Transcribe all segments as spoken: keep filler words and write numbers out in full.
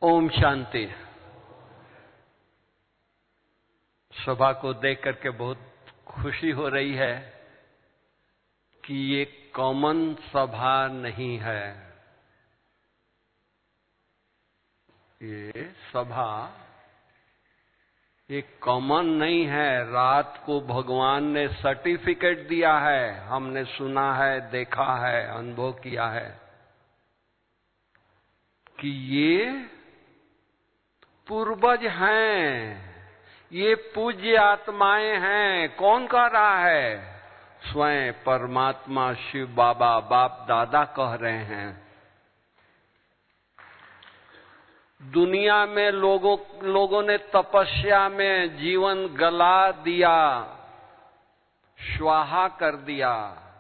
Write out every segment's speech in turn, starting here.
ओम शांति। सभा को देख करके बहुत खुशी हो रही है कि ये कॉमन सभा नहीं है। ये सभा एक कॉमन नहीं है। रात को भगवान ने सर्टिफिकेट दिया है, हमने सुना है, देखा है, अनुभव किया है कि ये पूर्वज हैं, ये पूज्य आत्माएं हैं। कौन कह रहा है? स्वयं परमात्मा शिव बाबा बाप दादा कह रहे हैं। दुनिया में लोगों लोगों ने तपस्या में जीवन गला दिया, स्वाहा कर दिया,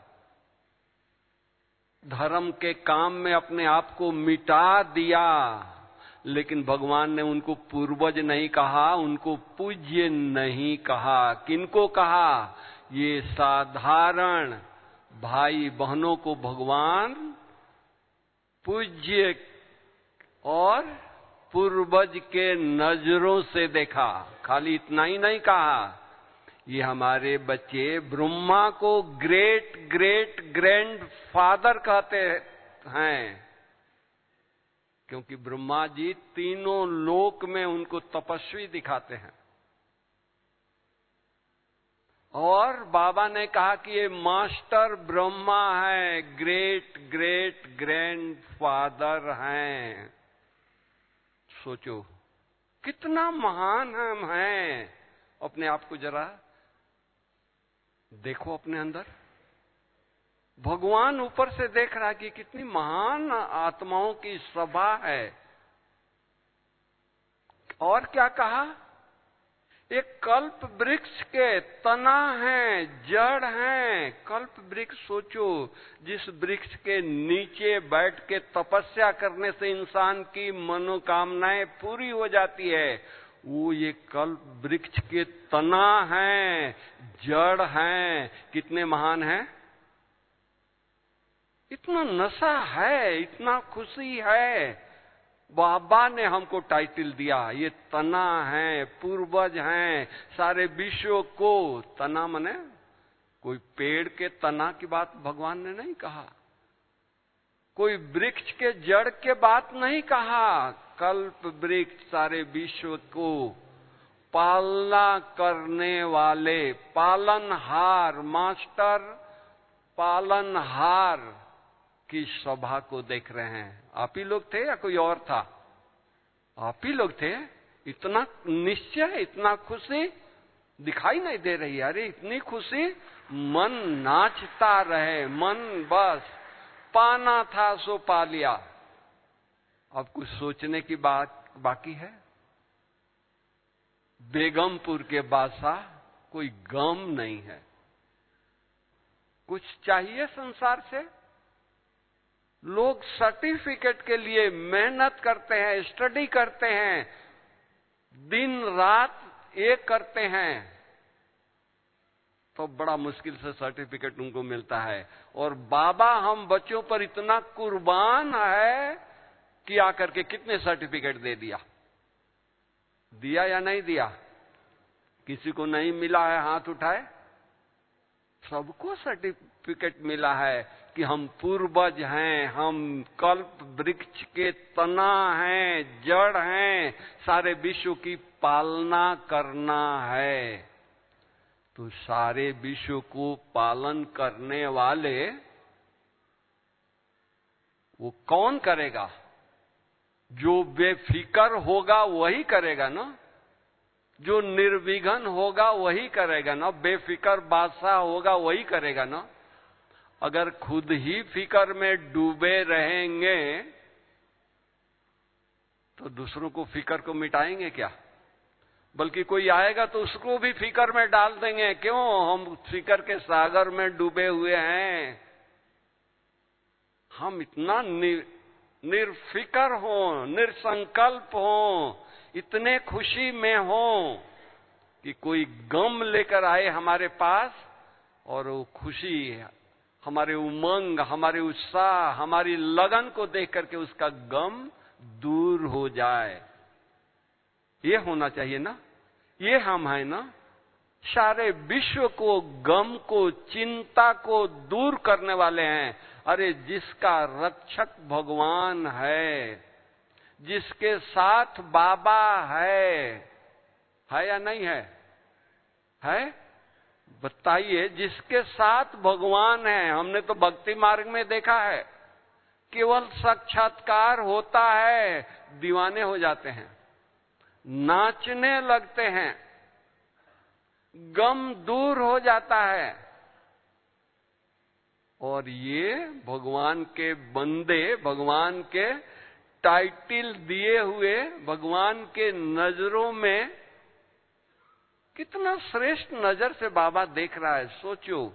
धर्म के काम में अपने आप को मिटा दिया, लेकिन भगवान ने उनको पूर्वज नहीं कहा, उनको पूज्य नहीं कहा। किनको कहा? ये साधारण भाई बहनों को भगवान पूज्य और पूर्वज के नजरों से देखा। खाली इतना ही नहीं कहा, ये हमारे बच्चे ब्रह्मा को ग्रेट ग्रेट ग्रैंड फादर कहते हैं, क्योंकि ब्रह्मा जी तीनों लोक में उनको तपस्वी दिखाते हैं। और बाबा ने कहा कि ये मास्टर ब्रह्मा है, ग्रेट ग्रेट ग्रैंड फादर हैं। सोचो कितना महान हम हैं। अपने आप को जरा देखो, अपने अंदर भगवान ऊपर से देख रहा है कि कितनी महान आत्माओं की सभा है। और क्या कहा? एक कल्प वृक्ष के तना हैं, जड़ हैं। कल्प वृक्ष, सोचो, जिस वृक्ष के नीचे बैठ के तपस्या करने से इंसान की मनोकामनाएं पूरी हो जाती है, वो ये कल्प वृक्ष के तना हैं, जड़ हैं। कितने महान हैं। इतना नशा है, इतना खुशी है। बाबा ने हमको टाइटल दिया, ये तना है, पूर्वज हैं, सारे विश्व को। तना मने कोई पेड़ के तना की बात भगवान ने नहीं कहा, कोई वृक्ष के जड़ के बात नहीं कहा। कल्प वृक्ष सारे विश्व को पालना करने वाले पालनहार, मास्टर पालनहार की सभा को देख रहे हैं। आप ही लोग थे या कोई और था? आप ही लोग थे। इतना निश्चय, इतना खुशी दिखाई नहीं दे रही। अरे इतनी खुशी, मन नाचता रहे, मन बस पाना था सो पा लिया। अब कुछ सोचने की बात बाकी है। बेगमपुर के बादशाह, कोई गम नहीं है। कुछ चाहिए संसार से? लोग सर्टिफिकेट के लिए मेहनत करते हैं, स्टडी करते हैं, दिन रात एक करते हैं, तो बड़ा मुश्किल से सर्टिफिकेट उनको मिलता है। और बाबा हम बच्चों पर इतना कुर्बान है कि आकर के कितने सर्टिफिकेट दे दिया। दिया या नहीं दिया? किसी को नहीं मिला है हाथ उठाए। सबको सर्टिफिकेट मिला है कि हम पूर्वज हैं, हम कल्प वृक्ष के तना हैं, जड़ हैं, सारे विश्व की पालना करना है। तो सारे विश्व को पालन करने वाले वो कौन करेगा? जो बेफिक्र होगा वही करेगा ना। जो निर्विघ्न होगा वही करेगा ना। बेफिक्र बादशाह होगा वही करेगा ना। अगर खुद ही फिक्र में डूबे रहेंगे तो दूसरों को फिक्र को मिटाएंगे क्या? बल्कि कोई आएगा तो उसको भी फिक्र में डाल देंगे। क्यों? हम फिक्र के सागर में डूबे हुए हैं। हम इतना नि, निर्फिक्र हों, निर्संकल्प हों, इतने खुशी में हों कि कोई गम लेकर आए हमारे पास, और वो खुशी, हमारे उमंग, हमारे उत्साह, हमारी लगन को देख करके उसका गम दूर हो जाए। ये होना चाहिए ना, ये हम है ना। सारे विश्व को, गम को, चिंता को दूर करने वाले हैं। अरे जिसका रक्षक भगवान है, जिसके साथ बाबा है, है या नहीं है? है? बताइए, जिसके साथ भगवान है। हमने तो भक्ति मार्ग में देखा है, केवल साक्षात्कार होता है, दीवाने हो जाते हैं, नाचने लगते हैं, गम दूर हो जाता है। और ये भगवान के बंदे, भगवान के टाइटल दिए हुए, भगवान के नजरों में कितना श्रेष्ठ नजर से बाबा देख रहा है। सोचो,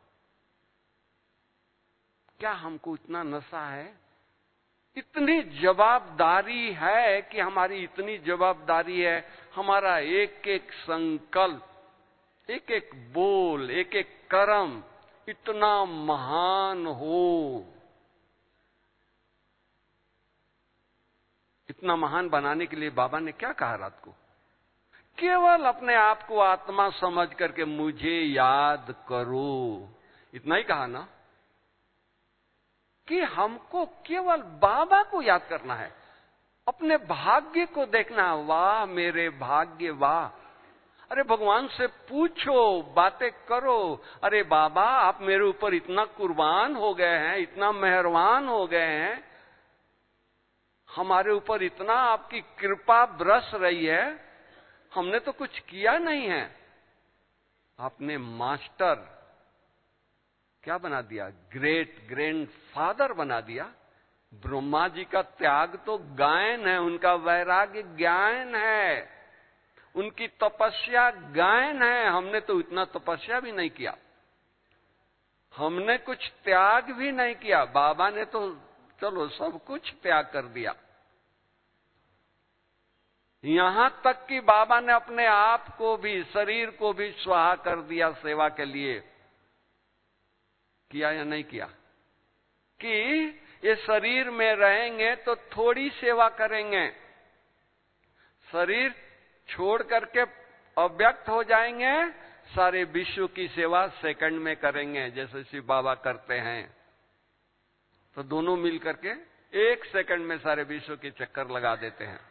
क्या हमको इतना नशा है? इतनी जवाबदारी है कि हमारी इतनी जवाबदारी है, हमारा एक एक संकल्प, एक एक बोल, एक एक कर्म इतना महान हो। इतना महान बनाने के लिए बाबा ने क्या कहा रात को? केवल अपने आप को आत्मा समझ करके मुझे याद करो, इतना ही कहा ना, कि हमको केवल बाबा को याद करना है, अपने भाग्य को देखना। वाह मेरे भाग्य, वाह। अरे भगवान से पूछो, बातें करो। अरे बाबा, आप मेरे ऊपर इतना कुर्बान हो गए हैं, इतना मेहरबान हो गए हैं, हमारे ऊपर इतना आपकी कृपा बरस रही है, हमने तो कुछ किया नहीं है। आपने मास्टर क्या बना दिया? ग्रेट ग्रैंड फादर बना दिया। ब्रह्मा जी का त्याग तो गायन है, उनका वैराग्य ज्ञान है, उनकी तपस्या गायन है। हमने तो इतना तपस्या भी नहीं किया, हमने कुछ त्याग भी नहीं किया। बाबा ने तो चलो सब कुछ त्याग कर दिया। यहां तक कि बाबा ने अपने आप को भी, शरीर को भी स्वाहा कर दिया सेवा के लिए। किया या नहीं किया? कि ये शरीर में रहेंगे तो थोड़ी सेवा करेंगे, शरीर छोड़ करके अव्यक्त हो जाएंगे, सारे विश्व की सेवा सेकंड में करेंगे, जैसे शिव बाबा करते हैं। तो दोनों मिल करके एक सेकंड में सारे विश्व के चक्कर लगा देते हैं।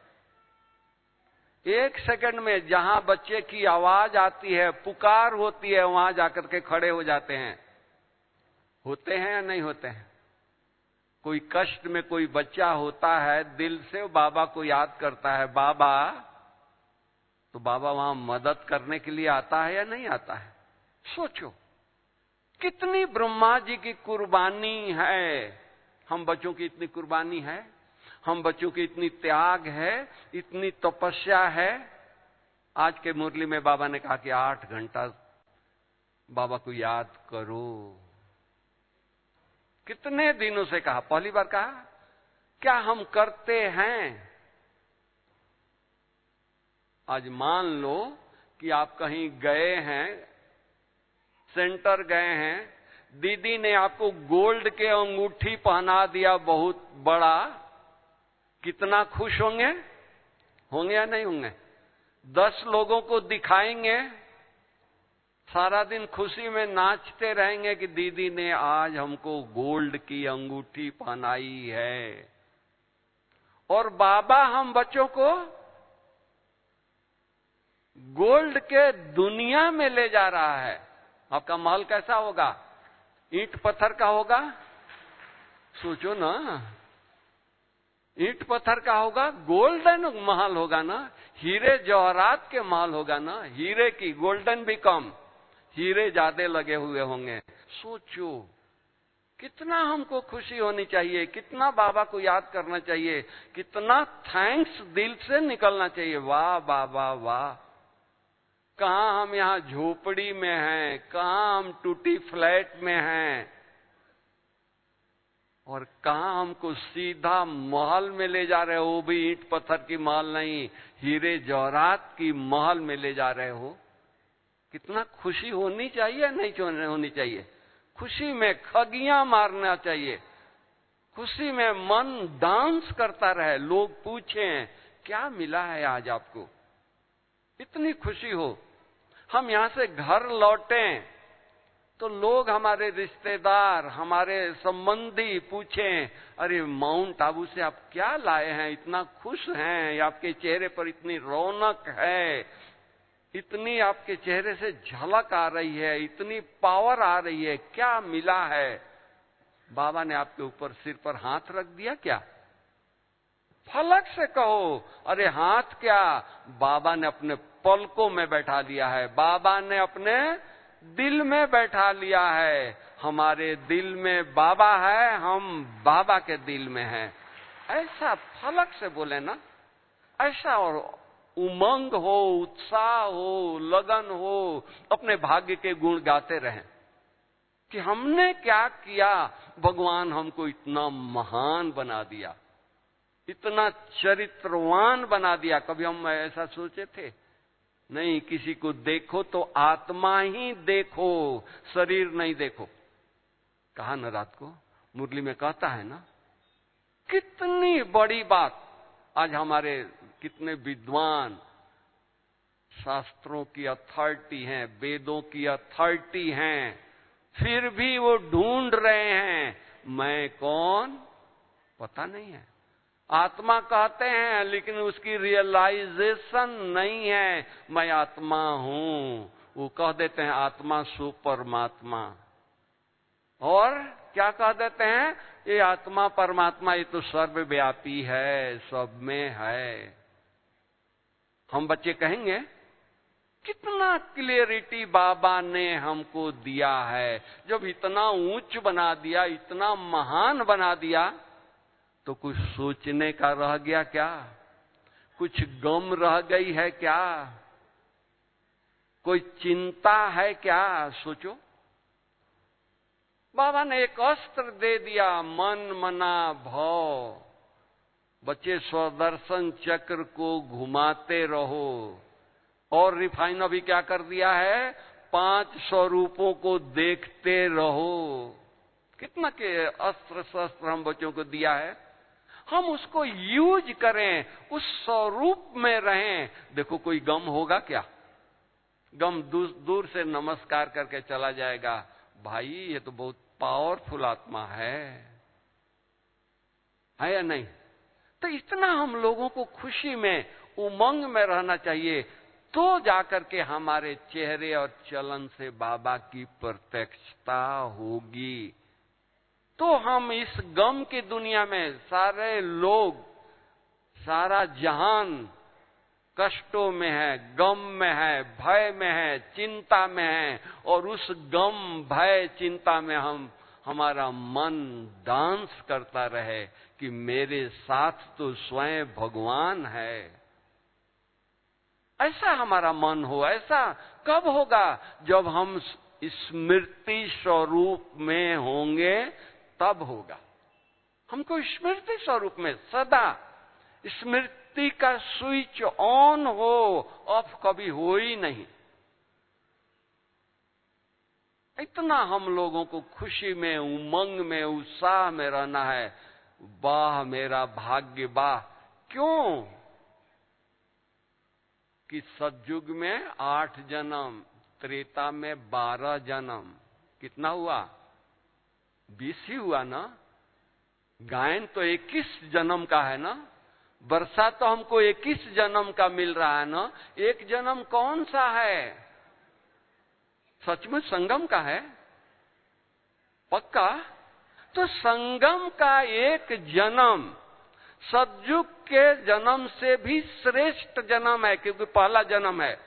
एक सेकंड में जहां बच्चे की आवाज आती है, पुकार होती है, वहां जाकर के खड़े हो जाते हैं। होते हैं या नहीं होते हैं? कोई कष्ट में कोई बच्चा होता है, दिल से बाबा को याद करता है, बाबा, तो बाबा वहां मदद करने के लिए आता है या नहीं आता है? सोचो कितनी ब्रह्मा जी की कुर्बानी है। हम बच्चों की इतनी कुर्बानी है, हम बच्चों की इतनी त्याग है, इतनी तपस्या है। आज के मुरली में बाबा ने कहा कि आठ घंटा बाबा को याद करो। कितने दिनों से कहा, पहली बार कहा? क्या हम करते हैं? आज मान लो कि आप कहीं गए हैं, सेंटर गए हैं, दीदी ने आपको गोल्ड के अंगूठी पहना दिया बहुत बड़ा, कितना खुश होंगे? होंगे या नहीं होंगे? दस लोगों को दिखाएंगे, सारा दिन खुशी में नाचते रहेंगे कि दीदी ने आज हमको गोल्ड की अंगूठी पहनाई है। और बाबा हम बच्चों को गोल्ड के दुनिया में ले जा रहा है। आपका महल कैसा होगा? ईंट पत्थर का होगा? सोचो ना, ईंट पत्थर का होगा, गोल्डन महल होगा ना, हीरे जवाहरात के महल होगा ना, हीरे की, गोल्डन भी कम, हीरे ज्यादा लगे हुए होंगे। सोचो कितना हमको खुशी होनी चाहिए, कितना बाबा को याद करना चाहिए, कितना थैंक्स दिल से निकलना चाहिए। वाह बाबा वाह, कहां हम यहां झोपड़ी में हैं, कहां हम टूटी फ्लैट में हैं, और कहां हमको सीधा महल में ले जा रहे हो, वो भी ईंट पत्थर की महल नहीं, हीरे जवाहरात की महल में ले जा रहे हो। कितना खुशी होनी चाहिए, नहीं होनी चाहिए? खुशी में खगियां मारना चाहिए। खुशी में मन डांस करता रहे। लोग पूछें क्या मिला है आज आपको, इतनी खुशी हो। हम यहां से घर लौटें तो लोग, हमारे रिश्तेदार, हमारे संबंधी पूछें, अरे माउंट आबू से आप क्या लाए हैं, इतना खुश हैं, आपके चेहरे पर इतनी रौनक है, इतनी आपके चेहरे से झलक आ रही है, इतनी पावर आ रही है, क्या मिला है? बाबा ने आपके ऊपर सिर पर हाथ रख दिया क्या? फलक से कहो, अरे हाथ क्या, बाबा ने अपने पलकों में बैठा लिया है, बाबा ने अपने दिल में बैठा लिया है। हमारे दिल में बाबा है, हम बाबा के दिल में हैं। ऐसा फलक से बोले ना, ऐसा और उमंग हो, उत्साह हो, लगन हो, अपने भाग्य के गुण गाते रहें कि हमने क्या किया, भगवान हमको इतना महान बना दिया, इतना चरित्रवान बना दिया। कभी हम ऐसा सोचे थे? नहीं। किसी को देखो तो आत्मा ही देखो, शरीर नहीं देखो। कहा न रात को मुरली में कहता है ना, कितनी बड़ी बात। आज हमारे कितने विद्वान शास्त्रों की अथॉरिटी हैं, वेदों की अथॉरिटी हैं, फिर भी वो ढूंढ रहे हैं मैं कौन, पता नहीं है। आत्मा कहते हैं लेकिन उसकी रियलाइजेशन नहीं है, मैं आत्मा हूं। वो कह देते हैं आत्मा सो परमात्मा, और क्या कह देते हैं, ये आत्मा परमात्मा ये तो सर्वव्यापी है, सब में है। हम बच्चे कहेंगे कितना क्लियरिटी बाबा ने हमको दिया है, जब इतना ऊंच बना दिया, इतना महान बना दिया, तो कुछ सोचने का रह गया क्या? कुछ गम रह गई है क्या? कोई चिंता है क्या? सोचो, बाबा ने एक अस्त्र दे दिया, मन मना भव। बच्चे स्वदर्शन चक्र को घुमाते रहो। और रिफाइन अभी क्या कर दिया है, पांच स्वरूपों को देखते रहो। कितना के अस्त्र शस्त्र हम बच्चों को दिया है, हम उसको यूज करें, उस स्वरूप में रहें। देखो कोई गम होगा क्या? गम दूर, दूर से नमस्कार करके चला जाएगा, भाई ये तो बहुत पावरफुल आत्मा है, है या नहीं? तो इतना हम लोगों को खुशी में, उमंग में रहना चाहिए, तो जाकर के हमारे चेहरे और चलन से बाबा की प्रत्यक्षता होगी। तो हम इस गम की दुनिया में, सारे लोग, सारा जहान कष्टों में है, गम में है, भय में है, चिंता में है, और उस गम भय चिंता में हम, हमारा मन डांस करता रहे कि मेरे साथ तो स्वयं भगवान है। ऐसा हमारा मन हो। ऐसा कब होगा? जब हम स्मृति स्वरूप में होंगे, तब होगा। हमको स्मृति स्वरूप में सदा स्मृति का स्विच ऑन हो, ऑफ कभी हो ही नहीं। इतना हम लोगों को खुशी में, उमंग में, उत्साह में रहना है। वाह मेरा भाग्य, वाह। क्यों कि सतयुग में आठ जन्म, त्रेता में बारह जन्म, कितना हुआ? बीस ही हुआ ना। गायन तो इक्कीस जन्म का है ना, वर्षा तो हमको इक्कीस जन्म का मिल रहा है ना। एक जन्म कौन सा है? सचमुच संगम का है, पक्का? तो संगम का एक जन्म सतयुग के जन्म से भी श्रेष्ठ जन्म है, क्योंकि पहला जन्म है।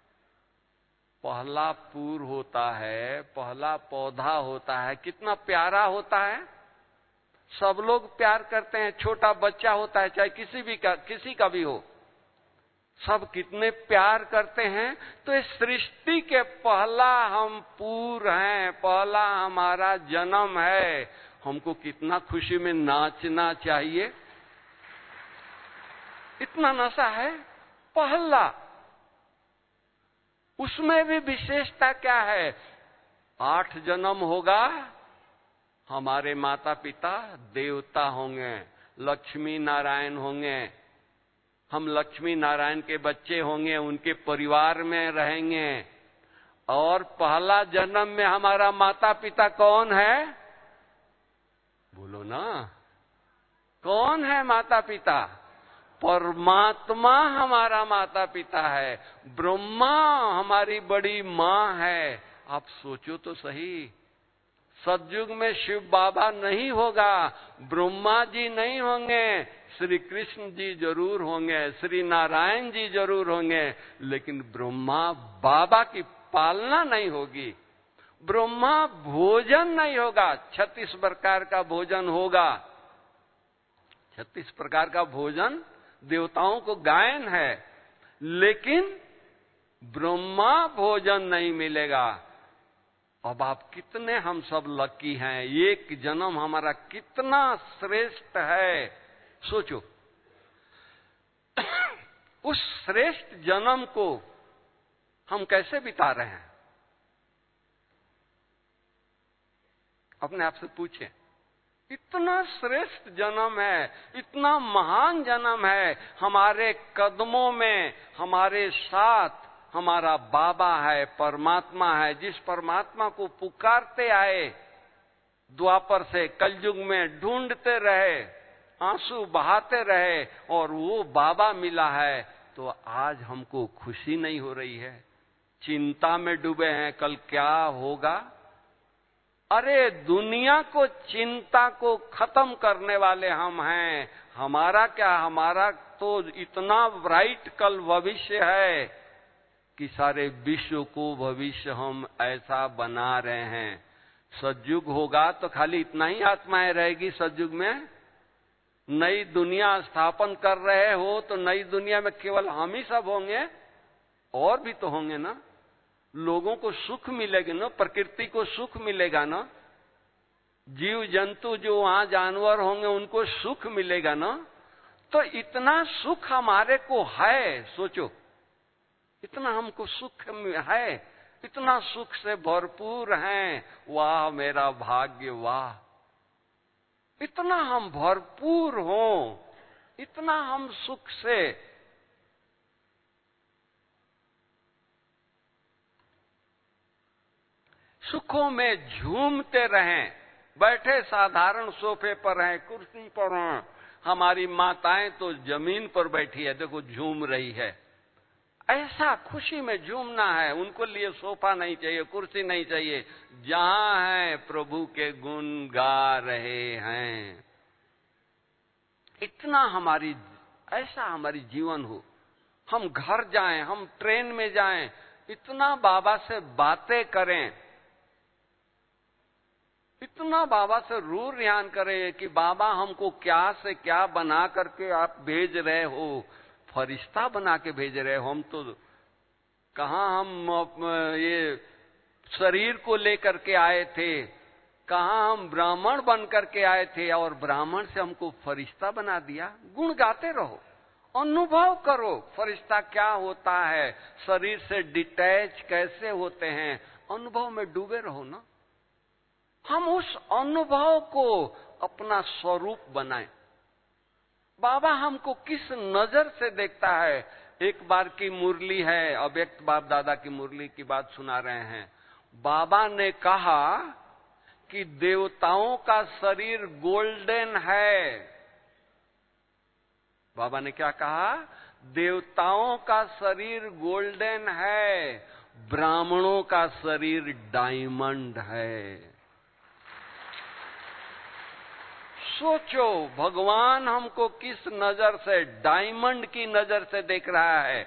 पहला पूर होता है, पहला पौधा होता है, कितना प्यारा होता है। सब लोग प्यार करते हैं। छोटा बच्चा होता है, चाहे किसी भी का किसी का भी हो, सब कितने प्यार करते हैं। तो इस सृष्टि के पहला हम पूर हैं, पहला हमारा जन्म है। हमको कितना खुशी में नाचना चाहिए, इतना नशा है। पहला, उसमें भी विशेषता क्या है? आठ जन्म होगा, हमारे माता पिता देवता होंगे, लक्ष्मी नारायण होंगे। हम लक्ष्मी नारायण के बच्चे होंगे, उनके परिवार में रहेंगे। और पहला जन्म में हमारा माता पिता कौन है? बोलो ना, कौन है माता पिता? परमात्मा हमारा माता पिता है। ब्रह्मा हमारी बड़ी मां है। आप सोचो तो सही, सतयुग में शिव बाबा नहीं होगा, ब्रह्मा जी नहीं होंगे, श्री कृष्ण जी जरूर होंगे, श्री नारायण जी जरूर होंगे, लेकिन ब्रह्मा बाबा की पालना नहीं होगी। ब्रह्मा भोजन नहीं होगा। छत्तीस प्रकार का भोजन होगा। छत्तीस प्रकार का भोजन देवताओं को गायन है, लेकिन ब्रह्मा भोजन नहीं मिलेगा। अब आप कितने हम सब लकी हैं, एक जन्म हमारा कितना श्रेष्ठ है। सोचो, उस श्रेष्ठ जन्म को हम कैसे बिता रहे हैं? अपने आप से पूछें। इतना श्रेष्ठ जन्म है, इतना महान जन्म है। हमारे कदमों में, हमारे साथ हमारा बाबा है, परमात्मा है, जिस परमात्मा को पुकारते आए, द्वापर से कलयुग में ढूंढते रहे, आंसू बहाते रहे, और वो बाबा मिला है। तो आज हमको खुशी नहीं हो रही है, चिंता में डूबे हैं, कल क्या होगा। अरे दुनिया को, चिंता को खत्म करने वाले हम हैं। हमारा क्या, हमारा तो इतना ब्राइट कल भविष्य है कि सारे विश्व को भविष्य हम ऐसा बना रहे हैं। सतयुग होगा तो खाली इतना ही आत्माएं रहेगी। सतयुग में नई दुनिया स्थापन कर रहे हो तो नई दुनिया में केवल हम ही सब होंगे? और भी तो होंगे ना। लोगों को सुख मिलेगा ना, प्रकृति को सुख मिलेगा ना, जीव जंतु जो वहां जानवर होंगे उनको सुख मिलेगा ना। तो इतना सुख हमारे को है। सोचो, इतना हमको सुख है, इतना सुख से भरपूर हैं। वाह मेरा भाग्य, वाह, इतना हम भरपूर हों, इतना हम सुख से। सुखों में झूमते रहें, बैठे साधारण सोफे पर रहें, कुर्सी पर हैं। हमारी माताएं तो जमीन पर बैठी है, देखो झूम रही है। ऐसा खुशी में झूमना है। उनको लिए सोफा नहीं चाहिए, कुर्सी नहीं चाहिए, जहां है प्रभु के गुण गा रहे हैं। इतना हमारी, ऐसा हमारी जीवन हो। हम घर जाएं, हम ट्रेन में जाएं, इतना बाबा से बातें करें, इतना बाबा से रू रियान करें कि बाबा हमको क्या से क्या बना करके आप भेज रहे हो, फरिश्ता बना के भेज रहे हो। हम तो कहां हम ये शरीर को लेकर के आए थे, कहां हम ब्राह्मण बन करके आए थे, और ब्राह्मण से हमको फरिश्ता बना दिया। गुण गाते रहो, अनुभव करो फरिश्ता क्या होता है, शरीर से डिटैच कैसे होते हैं, अनुभव में डूबे रहो ना। हम उस अनुभव को अपना स्वरूप बनाएं। बाबा हमको किस नजर से देखता है। एक बार की मुरली है, अव्यक्त बाप दादा की मुरली की बात सुना रहे हैं। बाबा ने कहा कि देवताओं का शरीर गोल्डन है। बाबा ने क्या कहा? देवताओं का शरीर गोल्डन है, ब्राह्मणों का शरीर डायमंड है। सोचो, भगवान हमको किस नजर से, डायमंड की नजर से देख रहा है।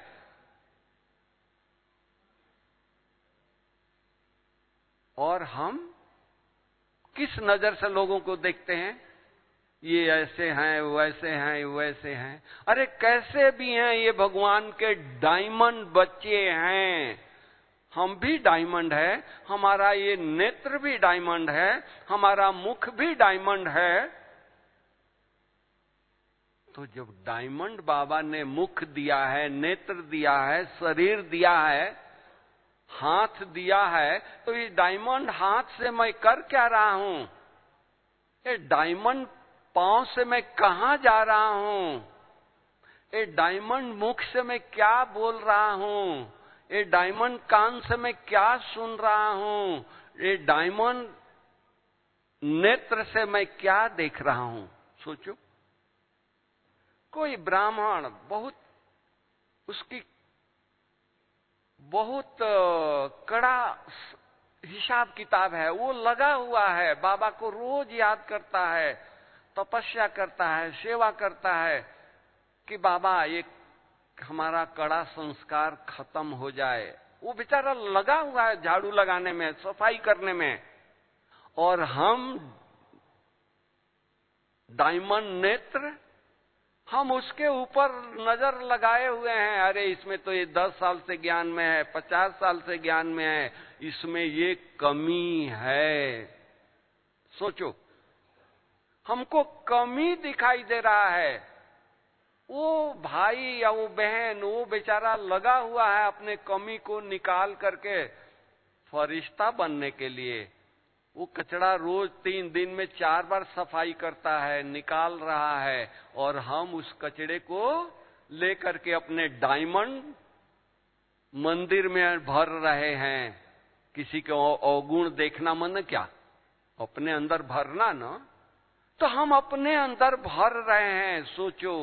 और हम किस नजर से लोगों को देखते हैं? ये ऐसे हैं, वैसे हैं, वैसे हैं। अरे कैसे भी हैं, ये भगवान के डायमंड बच्चे हैं। हम भी डायमंड है, हमारा ये नेत्र भी डायमंड है, हमारा मुख भी डायमंड है। तो जब डायमंड बाबा ने मुख दिया है, नेत्र दिया है, शरीर दिया है, हाथ दिया है, तो ये डायमंड हाथ से मैं कर क्या रहा हूं? ये डायमंड पांव से मैं कहां जा रहा हूं, ये डायमंड मुख से मैं क्या बोल रहा हूं, ये डायमंड कान से मैं क्या सुन रहा हूं, ये डायमंड नेत्र से मैं क्या देख रहा हूं। सोचो, कोई ब्राह्मण बहुत उसकी बहुत कड़ा हिसाब किताब है, वो लगा हुआ है, बाबा को रोज याद करता है, तपस्या करता है, सेवा करता है कि बाबा ये हमारा कड़ा संस्कार खत्म हो जाए। वो बेचारा लगा हुआ है झाड़ू लगाने में, सफाई करने में, और हम डायमंड नेत्र, हम उसके ऊपर नजर लगाए हुए हैं। अरे इसमें तो ये दस साल से ज्ञान में है, पचास साल से ज्ञान में है, इसमें ये कमी है। सोचो, हमको कमी दिखाई दे रहा है। वो भाई या वो बहन, वो बेचारा लगा हुआ है अपने कमी को निकाल करके फरिश्ता बनने के लिए। वो कचरा रोज तीन दिन में चार बार सफाई करता है, निकाल रहा है, और हम उस कचड़े को लेकर के अपने डायमंड मंदिर में भर रहे हैं। किसी को अवगुण देखना मन क्या, अपने अंदर भरना ना, तो हम अपने अंदर भर रहे हैं। सोचो,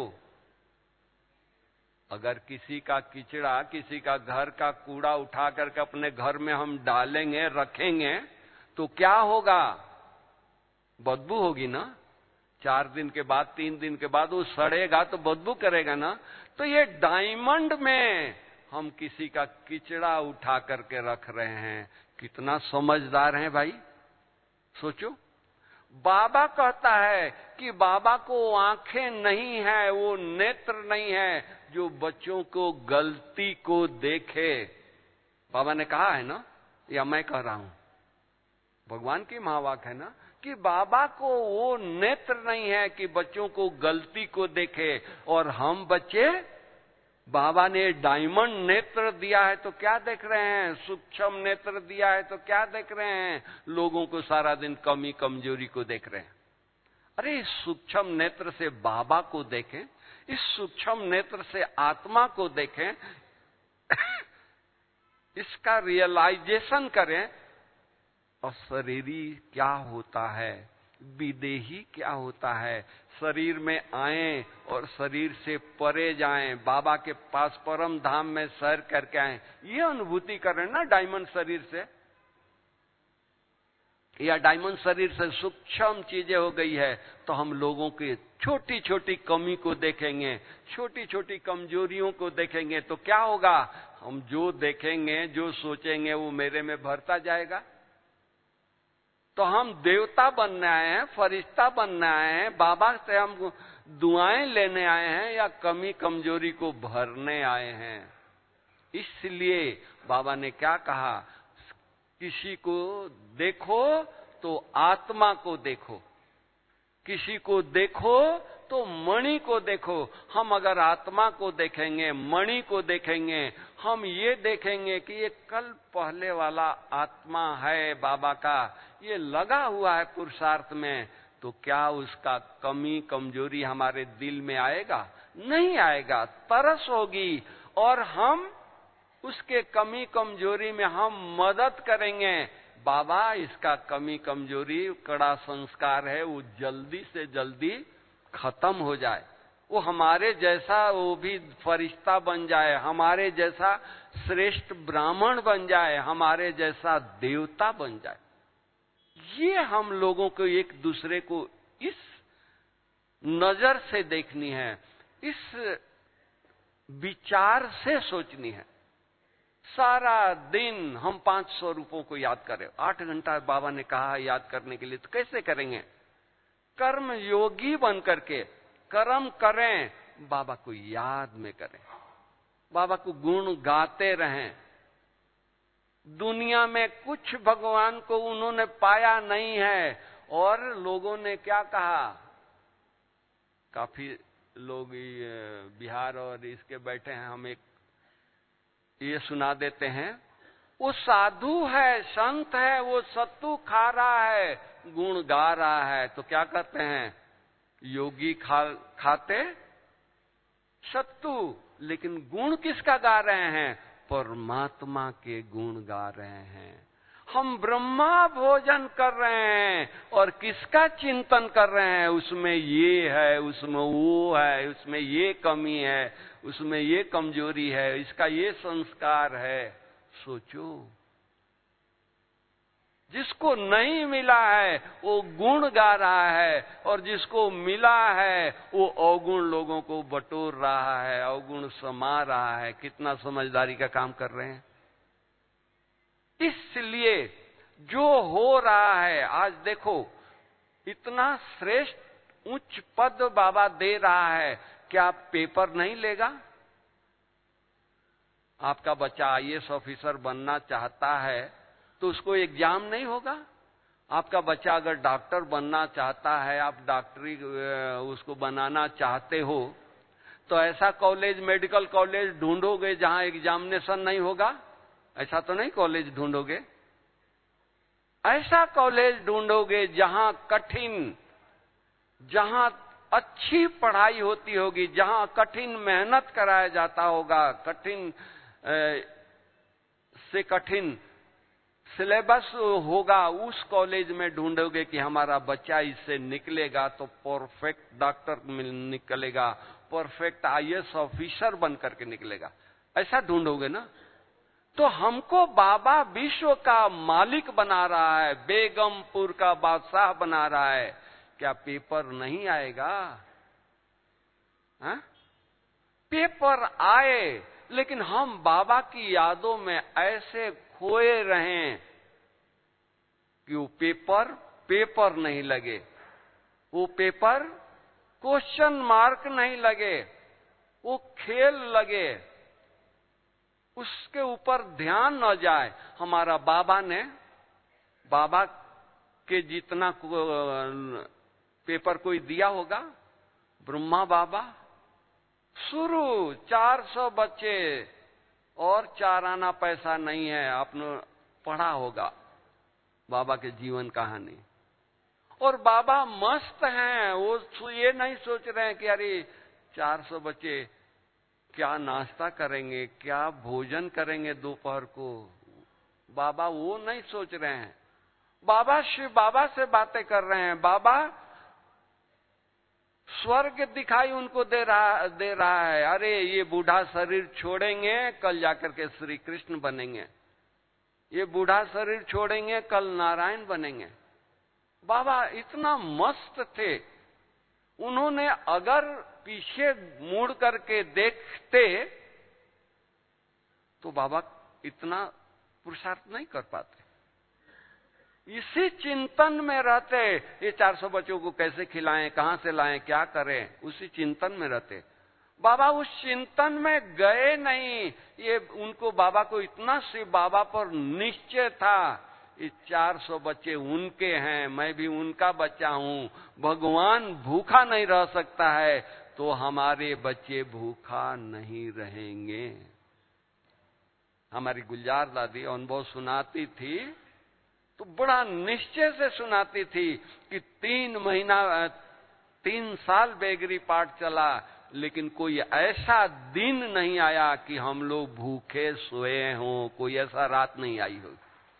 अगर किसी का किचड़ा, किसी का घर का कूड़ा उठा करके अपने घर में हम डालेंगे, रखेंगे, तो क्या होगा? बदबू होगी ना। चार दिन के बाद, तीन दिन के बाद वो सड़ेगा तो बदबू करेगा ना। तो ये डायमंड में हम किसी का किचड़ा उठा करके रख रहे हैं। कितना समझदार हैं भाई, सोचो। बाबा कहता है कि बाबा को आंखें नहीं है, वो नेत्र नहीं है जो बच्चों को गलती को देखे। बाबा ने कहा है ना, या मैं कह रहा हूं? भगवान की महावाक्य है ना कि बाबा को वो नेत्र नहीं है कि बच्चों को गलती को देखे। और हम बच्चे, बाबा ने डायमंड नेत्र दिया है तो क्या देख रहे हैं? सूक्ष्म नेत्र दिया है तो क्या देख रहे हैं? लोगों को सारा दिन कमी कमजोरी को देख रहे हैं। अरे इस सूक्ष्म नेत्र से बाबा को देखें, इस सूक्ष्म नेत्र से आत्मा को देखें, इसका रियलाइजेशन करें। और शरीरी क्या होता है, विदेही क्या होता है, शरीर में आए और शरीर से परे जाएं, बाबा के पास परम धाम में सैर करके आए, ये अनुभूति करें ना डायमंड शरीर से। या डायमंड शरीर से सूक्ष्म चीजें हो गई है तो हम लोगों की छोटी छोटी कमी को देखेंगे, छोटी छोटी कमजोरियों को देखेंगे, तो क्या होगा? हम जो देखेंगे, जो सोचेंगे, वो मेरे में भरता जाएगा। तो हम देवता बनने आए हैं, फरिश्ता बनने आए हैं, बाबा से हम दुआएं लेने आए हैं, या कमी कमजोरी को भरने आए हैं? इसलिए बाबा ने क्या कहा? किसी को देखो तो आत्मा को देखो, किसी को देखो तो मणि को देखो। हम अगर आत्मा को देखेंगे, मणि को देखेंगे, हम ये देखेंगे कि ये कल पहले वाला आत्मा है बाबा का, ये लगा हुआ है पुरुषार्थ में, तो क्या उसका कमी कमजोरी हमारे दिल में आएगा? नहीं आएगा। तरस होगी और हम उसके कमी कमजोरी में हम मदद करेंगे। बाबा, इसका कमी कमजोरी, कड़ा संस्कार है, वो जल्दी से जल्दी खत्म हो जाए, वो हमारे जैसा वो भी फरिश्ता बन जाए, हमारे जैसा श्रेष्ठ ब्राह्मण बन जाए, हमारे जैसा देवता बन जाए। ये हम लोगों को एक दूसरे को इस नजर से देखनी है, इस विचार से सोचनी है। सारा दिन हम पांच सौ रूपों को याद करें, आठ घंटा बाबा ने कहा याद करने के लिए, तो कैसे करेंगे? कर्म योगी बन करके कर्म करें, बाबा को याद में करें, बाबा को गुण गाते रहें। दुनिया में कुछ भगवान को उन्होंने पाया नहीं है, और लोगों ने क्या कहा? काफी लोग बिहार और इसके बैठे हैं, हम एक ये सुना देते हैं वो साधु है, संत है, वो सत्तू खा रहा है, गुण गा रहा है, तो क्या कहते हैं? योगी खा खाते सत्तू, लेकिन गुण किसका गा रहे हैं? परमात्मा के गुण गा रहे हैं। हम ब्रह्मा भोजन कर रहे हैं और किसका चिंतन कर रहे हैं? उसमें ये है, उसमें वो है, उसमें ये कमी है, उसमें ये कमजोरी है, इसका ये संस्कार है। सोचो, जिसको नहीं मिला है वो गुण गा रहा है, और जिसको मिला है वो अवगुण लोगों को बटोर रहा है, अवगुण समा रहा है। कितना समझदारी का काम कर रहे हैं। इसलिए जो हो रहा है, आज देखो इतना श्रेष्ठ उच्च पद बाबा दे रहा है, क्या पेपर नहीं लेगा? आपका बच्चा आई ए एस ऑफिसर बनना चाहता है तो उसको एग्जाम नहीं होगा? आपका बच्चा अगर डॉक्टर बनना चाहता है, आप डॉक्टरी उसको बनाना चाहते हो, तो ऐसा कॉलेज, मेडिकल कॉलेज ढूंढोगे जहां एग्जामिनेशन नहीं होगा? ऐसा तो नहीं कॉलेज ढूंढोगे। ऐसा कॉलेज ढूंढोगे जहां कठिन, जहां अच्छी पढ़ाई होती होगी, जहां कठिन मेहनत कराया जाता होगा, कठिन से कठिन सिलेबस होगा, उस कॉलेज में ढूंढोगे कि हमारा बच्चा इससे निकलेगा तो परफेक्ट डॉक्टर निकलेगा, perfect I A S officer बन करके निकलेगा। ऐसा ढूंढोगे ना? तो हमको बाबा विश्व का मालिक बना रहा है, बेगमपुर का बादशाह बना रहा है। क्या पेपर नहीं आएगा? हा? पेपर आए, लेकिन हम बाबा की यादों में ऐसे खोए रहें कि वो पेपर पेपर नहीं लगे, वो पेपर क्वेश्चन मार्क नहीं लगे, वो खेल लगे, उसके ऊपर ध्यान न जाए। हमारा बाबा ने, बाबा के जितना पेपर कोई दिया होगा? ब्रह्मा बाबा शुरू चार सौ बच्चे और चार आना पैसा नहीं है, आपने पढ़ा होगा बाबा के जीवन कहानी। और बाबा मस्त हैं, वो ये नहीं सोच रहे हैं कि अरे चार सौ बच्चे क्या नाश्ता करेंगे, क्या भोजन करेंगे दोपहर को। बाबा वो नहीं सोच रहे हैं। बाबा शिव बाबा से बातें कर रहे हैं। बाबा स्वर्ग दिखाई उनको दे रहा दे रहा है। अरे ये बूढ़ा शरीर छोड़ेंगे, कल जाकर के श्री कृष्ण बनेंगे। ये बूढ़ा शरीर छोड़ेंगे, कल नारायण बनेंगे। बाबा इतना मस्त थे, उन्होंने अगर पीछे मुड़ करके देखते तो बाबा इतना पुरुषार्थ नहीं कर पाते। इसी चिंतन में रहते, ये चार सौ बच्चों को कैसे खिलाएं, कहां से लाएं, क्या करें, उसी चिंतन में रहते। बाबा उस चिंतन में गए नहीं। ये उनको, बाबा को इतना शिव बाबा पर निश्चय था, ये चार सौ बच्चे उनके हैं, मैं भी उनका बच्चा हूं। भगवान भूखा नहीं रह सकता है तो हमारे बच्चे भूखा नहीं रहेंगे। हमारी गुलजार दादी अनुभव सुनाती थी तो बड़ा निश्चय से सुनाती थी कि तीन महीना तीन साल बेगरी पाठ चला, लेकिन कोई ऐसा दिन नहीं आया कि हम लोग भूखे सोए हों, कोई ऐसा रात नहीं आई हो।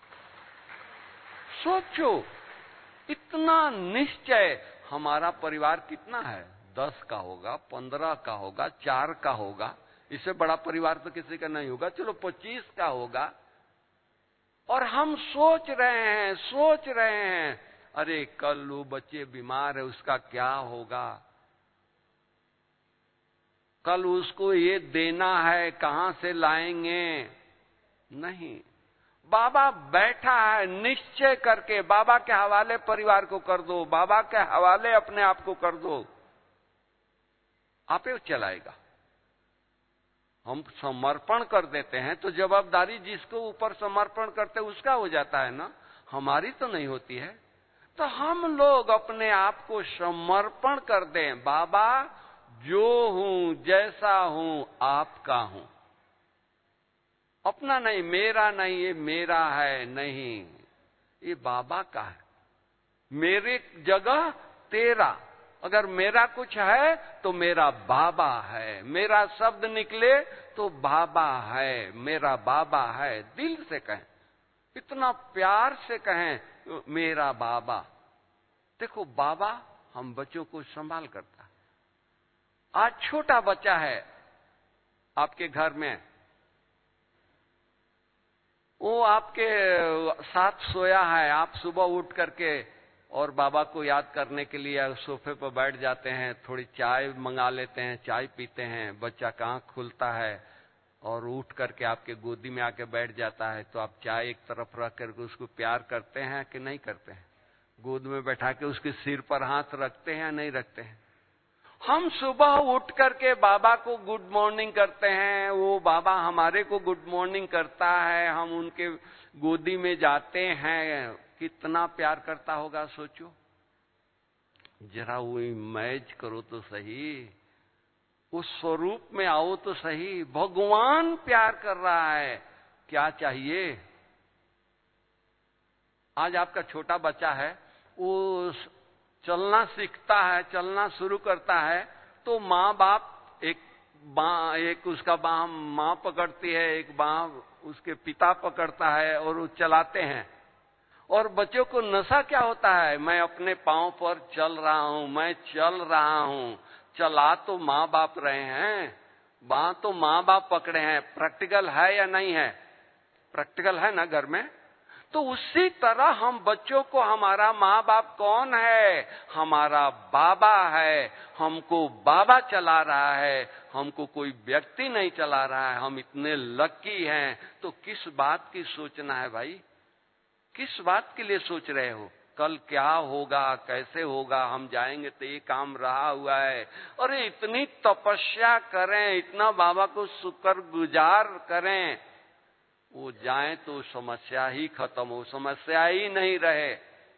सोचो, इतना निश्चय। हमारा परिवार कितना है? दस का होगा, पंद्रह का होगा, चार का होगा, इससे बड़ा परिवार तो किसी का नहीं होगा। चलो पच्चीस का होगा। और हम सोच रहे हैं सोच रहे हैं अरे कल वो बच्चे बीमार है, उसका क्या होगा, कल उसको ये देना है, कहां से लाएंगे। नहीं, बाबा बैठा है निश्चय करके, बाबा के हवाले परिवार को कर दो, बाबा के हवाले अपने आप को कर दो, आपे चलाएगा। हम समर्पण कर देते हैं तो जवाबदारी जिसको ऊपर समर्पण करते उसका हो जाता है ना, हमारी तो नहीं होती है। तो हम लोग अपने आप को समर्पण कर दें, बाबा जो हूं, जैसा हूं, आपका हूं। अपना नहीं, मेरा नहीं, ये मेरा है नहीं, ये बाबा का है। मेरे जगह तेरा, अगर मेरा कुछ है तो मेरा बाबा है। मेरा शब्द निकले तो बाबा है, मेरा बाबा है। दिल से कहें, इतना प्यार से कहें मेरा बाबा। देखो बाबा हम बच्चों को संभाल करता है। आज छोटा बच्चा है आपके घर में, वो आपके साथ सोया है, आप सुबह उठ करके और बाबा को याद करने के लिए सोफे पर बैठ जाते हैं, थोड़ी चाय मंगा लेते हैं, चाय पीते हैं। बच्चा का आंख खुलता है और उठ करके आपके गोदी में आके बैठ जाता है, तो आप चाय एक तरफ रख करके उसको प्यार करते हैं कि नहीं करते हैं? गोद में बैठा के उसके सिर पर हाथ रखते हैं या नहीं रखते हैं? हम सुबह उठ करके बाबा को गुड मॉर्निंग करते हैं, वो बाबा हमारे को गुड मॉर्निंग करता है, हम उनके गोदी में जाते हैं। कितना प्यार करता होगा सोचो। जरा वो इमेज करो तो सही, उस स्वरूप में आओ तो सही। भगवान प्यार कर रहा है, क्या चाहिए? आज आपका छोटा बच्चा है, वो चलना सीखता है, चलना शुरू करता है, तो माँ बाप एक बाँ एक उसका बाँ माँ पकड़ती है, एक बाँ उसके पिता पकड़ता है और वो चलाते हैं। और बच्चों को नशा क्या होता है? मैं अपने पांव पर चल रहा हूं, मैं चल रहा हूं। चला तो माँ बाप रहे हैं, बाँ तो माँ बाप पकड़े हैं। प्रैक्टिकल है या नहीं है? प्रैक्टिकल है ना घर में? तो उसी तरह हम बच्चों को, हमारा माँ बाप कौन है? हमारा बाबा है। हमको बाबा चला रहा है, हमको कोई व्यक्ति नहीं चला रहा है। हम इतने लकी हैं, तो किस बात की सोचना है भाई? किस बात के लिए सोच रहे हो? कल क्या होगा, कैसे होगा? हम जाएंगे तो ये काम रहा हुआ है। अरे इतनी तपस्या करें, इतना बाबा को शुक्रगुजार करें, वो जाए तो समस्या ही खत्म हो, समस्या ही नहीं रहे।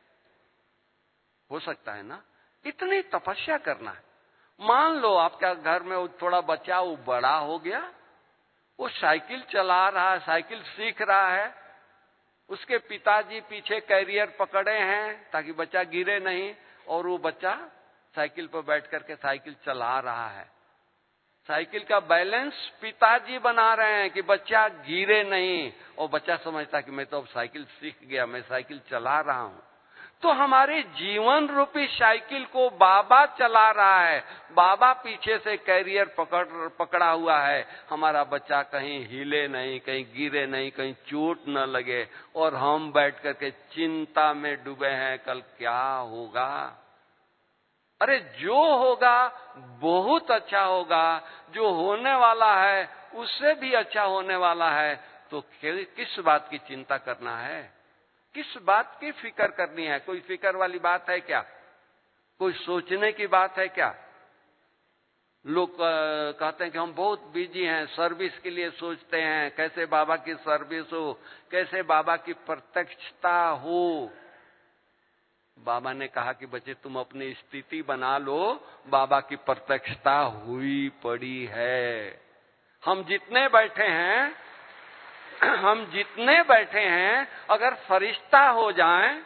हो सकता है ना? इतनी तपस्या करना है। मान लो आपका घर में थोड़ा बच्चा वो बड़ा हो गया, वो साइकिल चला रहा है, साइकिल सीख रहा है, उसके पिताजी पीछे कैरियर पकड़े हैं ताकि बच्चा गिरे नहीं, और वो बच्चा साइकिल पर बैठ करके साइकिल चला रहा है। साइकिल का बैलेंस पिताजी बना रहे हैं कि बच्चा गिरे नहीं, और बच्चा समझता कि मैं तो अब साइकिल सीख गया, मैं साइकिल चला रहा हूं। तो हमारे जीवन रूपी साइकिल को बाबा चला रहा है, बाबा पीछे से कैरियर पकड़ पकड़ा हुआ है। हमारा बच्चा कहीं हिले नहीं, कहीं गिरे नहीं, कहीं चोट न लगे, और हम बैठ करके चिंता में डूबे हैं, कल क्या होगा। अरे जो होगा बहुत अच्छा होगा, जो होने वाला है उससे भी अच्छा होने वाला है। तो किस बात की चिंता करना है? किस बात की फिक्र करनी है? कोई फिक्र वाली बात है क्या? कोई सोचने की बात है क्या? लोग कहते हैं कि हम बहुत बिजी हैं, सर्विस के लिए सोचते हैं, कैसे बाबा की सर्विस हो, कैसे बाबा की प्रत्यक्षता हो। बाबा ने कहा कि बच्चे तुम अपनी स्थिति बना लो, बाबा की प्रत्यक्षता हुई पड़ी है। हम जितने बैठे हैं हम जितने बैठे हैं, अगर फरिश्ता हो जाएं,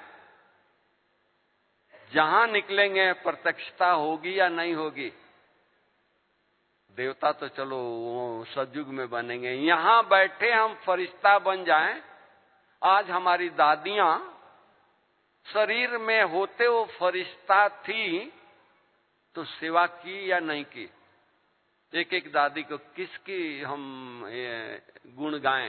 जहां निकलेंगे प्रत्यक्षता होगी या नहीं होगी? देवता तो चलो सतयुग में बनेंगे, यहां बैठे हम फरिश्ता बन जाएं। आज हमारी दादियां शरीर में होते वो फरिश्ता थी, तो सेवा की या नहीं की? एक एक दादी को किसकी हम गुण गाएं?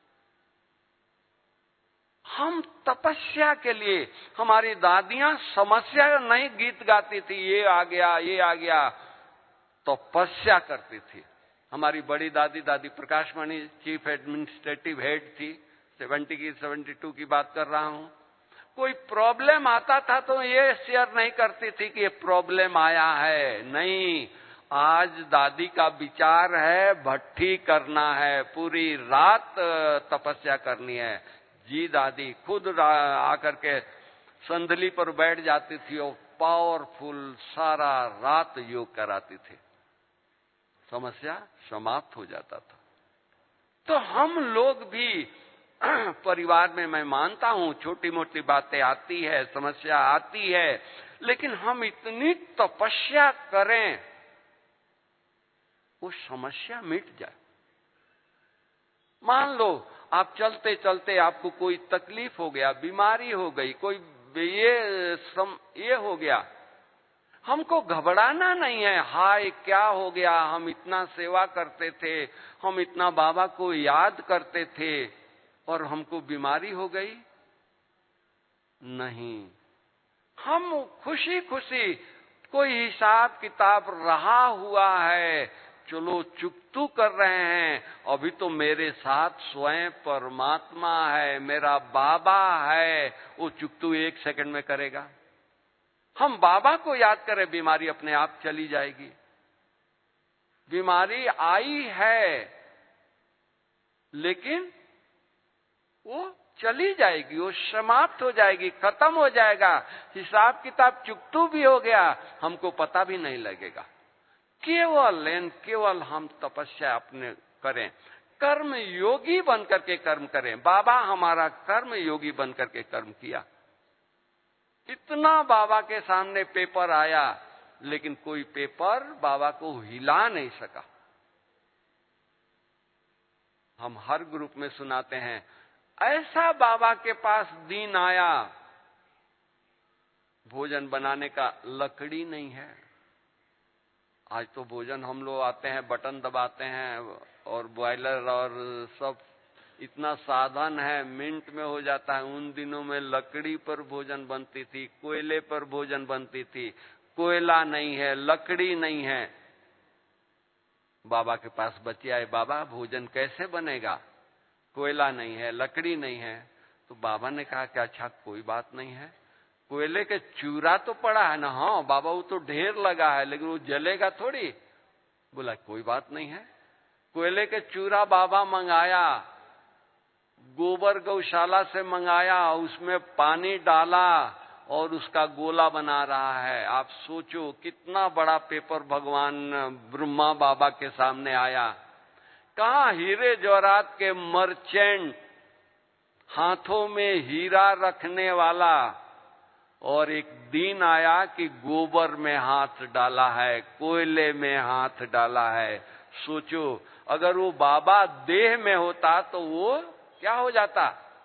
हम तपस्या के लिए, हमारी दादियां समस्या नहीं गीत गाती थी, ये आ गया ये आ गया, तपस्या करती थी। हमारी बड़ी दादी, दादी प्रकाशमणि चीफ एडमिनिस्ट्रेटिव हेड थी, सेवेंटी की सेवेंटी टू की बात कर रहा हूं। कोई प्रॉब्लम आता था तो ये शेयर नहीं करती थी कि ये प्रॉब्लम आया है, नहीं। आज दादी का विचार है भट्ठी करना है, पूरी रात तपस्या करनी है। जी दादी खुद आकर के संदली पर बैठ जाती थी और पावरफुल सारा रात योग कराती थी, समस्या समाप्त हो जाता था। तो हम लोग भी परिवार में, मैं मानता हूं छोटी मोटी बातें आती है, समस्या आती है, लेकिन हम इतनी तपस्या करें वो समस्या मिट जाए। मान लो आप चलते चलते आपको कोई तकलीफ हो गया, बीमारी हो गई, कोई ये सम, ये हो गया, हमको घबराना नहीं है। हाय क्या हो गया, हम इतना सेवा करते थे, हम इतना बाबा को याद करते थे और हमको बीमारी हो गई। नहीं, हम खुशी खुशी, कोई हिसाब किताब रहा हुआ है, चलो चुकतू कर रहे हैं, अभी तो मेरे साथ स्वयं परमात्मा है, मेरा बाबा है, वो चुकतू एक सेकंड में करेगा। हम बाबा को याद करें, बीमारी अपने आप चली जाएगी। बीमारी आई है लेकिन वो चली जाएगी, वो समाप्त हो जाएगी, खत्म हो जाएगा, हिसाब किताब चुकतू भी हो गया, हमको पता भी नहीं लगेगा। केवल एंड केवल हम तपस्या अपने करें, कर्म योगी बन करके कर्म करें। बाबा हमारा कर्म योगी बन करके कर्म किया। इतना बाबा के सामने पेपर आया, लेकिन कोई पेपर बाबा को हिला नहीं सका। हम हर ग्रुप में सुनाते हैं, ऐसा बाबा के पास दिन आया, भोजन बनाने का लकड़ी नहीं है। आज तो भोजन हम लोग आते हैं, बटन दबाते हैं और बॉयलर और सब इतना साधन है, मिनट में हो जाता है। उन दिनों में लकड़ी पर भोजन बनती थी, कोयले पर भोजन बनती थी। कोयला नहीं है, लकड़ी नहीं है। बाबा के पास बच्चे आए, बाबा भोजन कैसे बनेगा? कोयला नहीं है, लकड़ी नहीं है। तो बाबा ने कहा कि अच्छा कोई बात नहीं है, कोयले के चूरा तो पड़ा है ना। हाँ बाबा वो तो ढेर लगा है, लेकिन वो जलेगा थोड़ी। बोला कोई बात नहीं है। कोयले के चूरा बाबा मंगाया, गोबर गौशाला से मंगाया, उसमें पानी डाला और उसका गोला बना रहा है। आप सोचो कितना बड़ा पेपर भगवान ब्रह्मा बाबा के सामने आया। कहाँ हीरे जवाहरात के मर्चेंट, हाथों में हीरा रखने वाला, और एक दिन आया कि गोबर में हाथ डाला है, कोयले में हाथ डाला है। सोचो अगर वो बाबा देह में होता तो वो क्या हो जाता?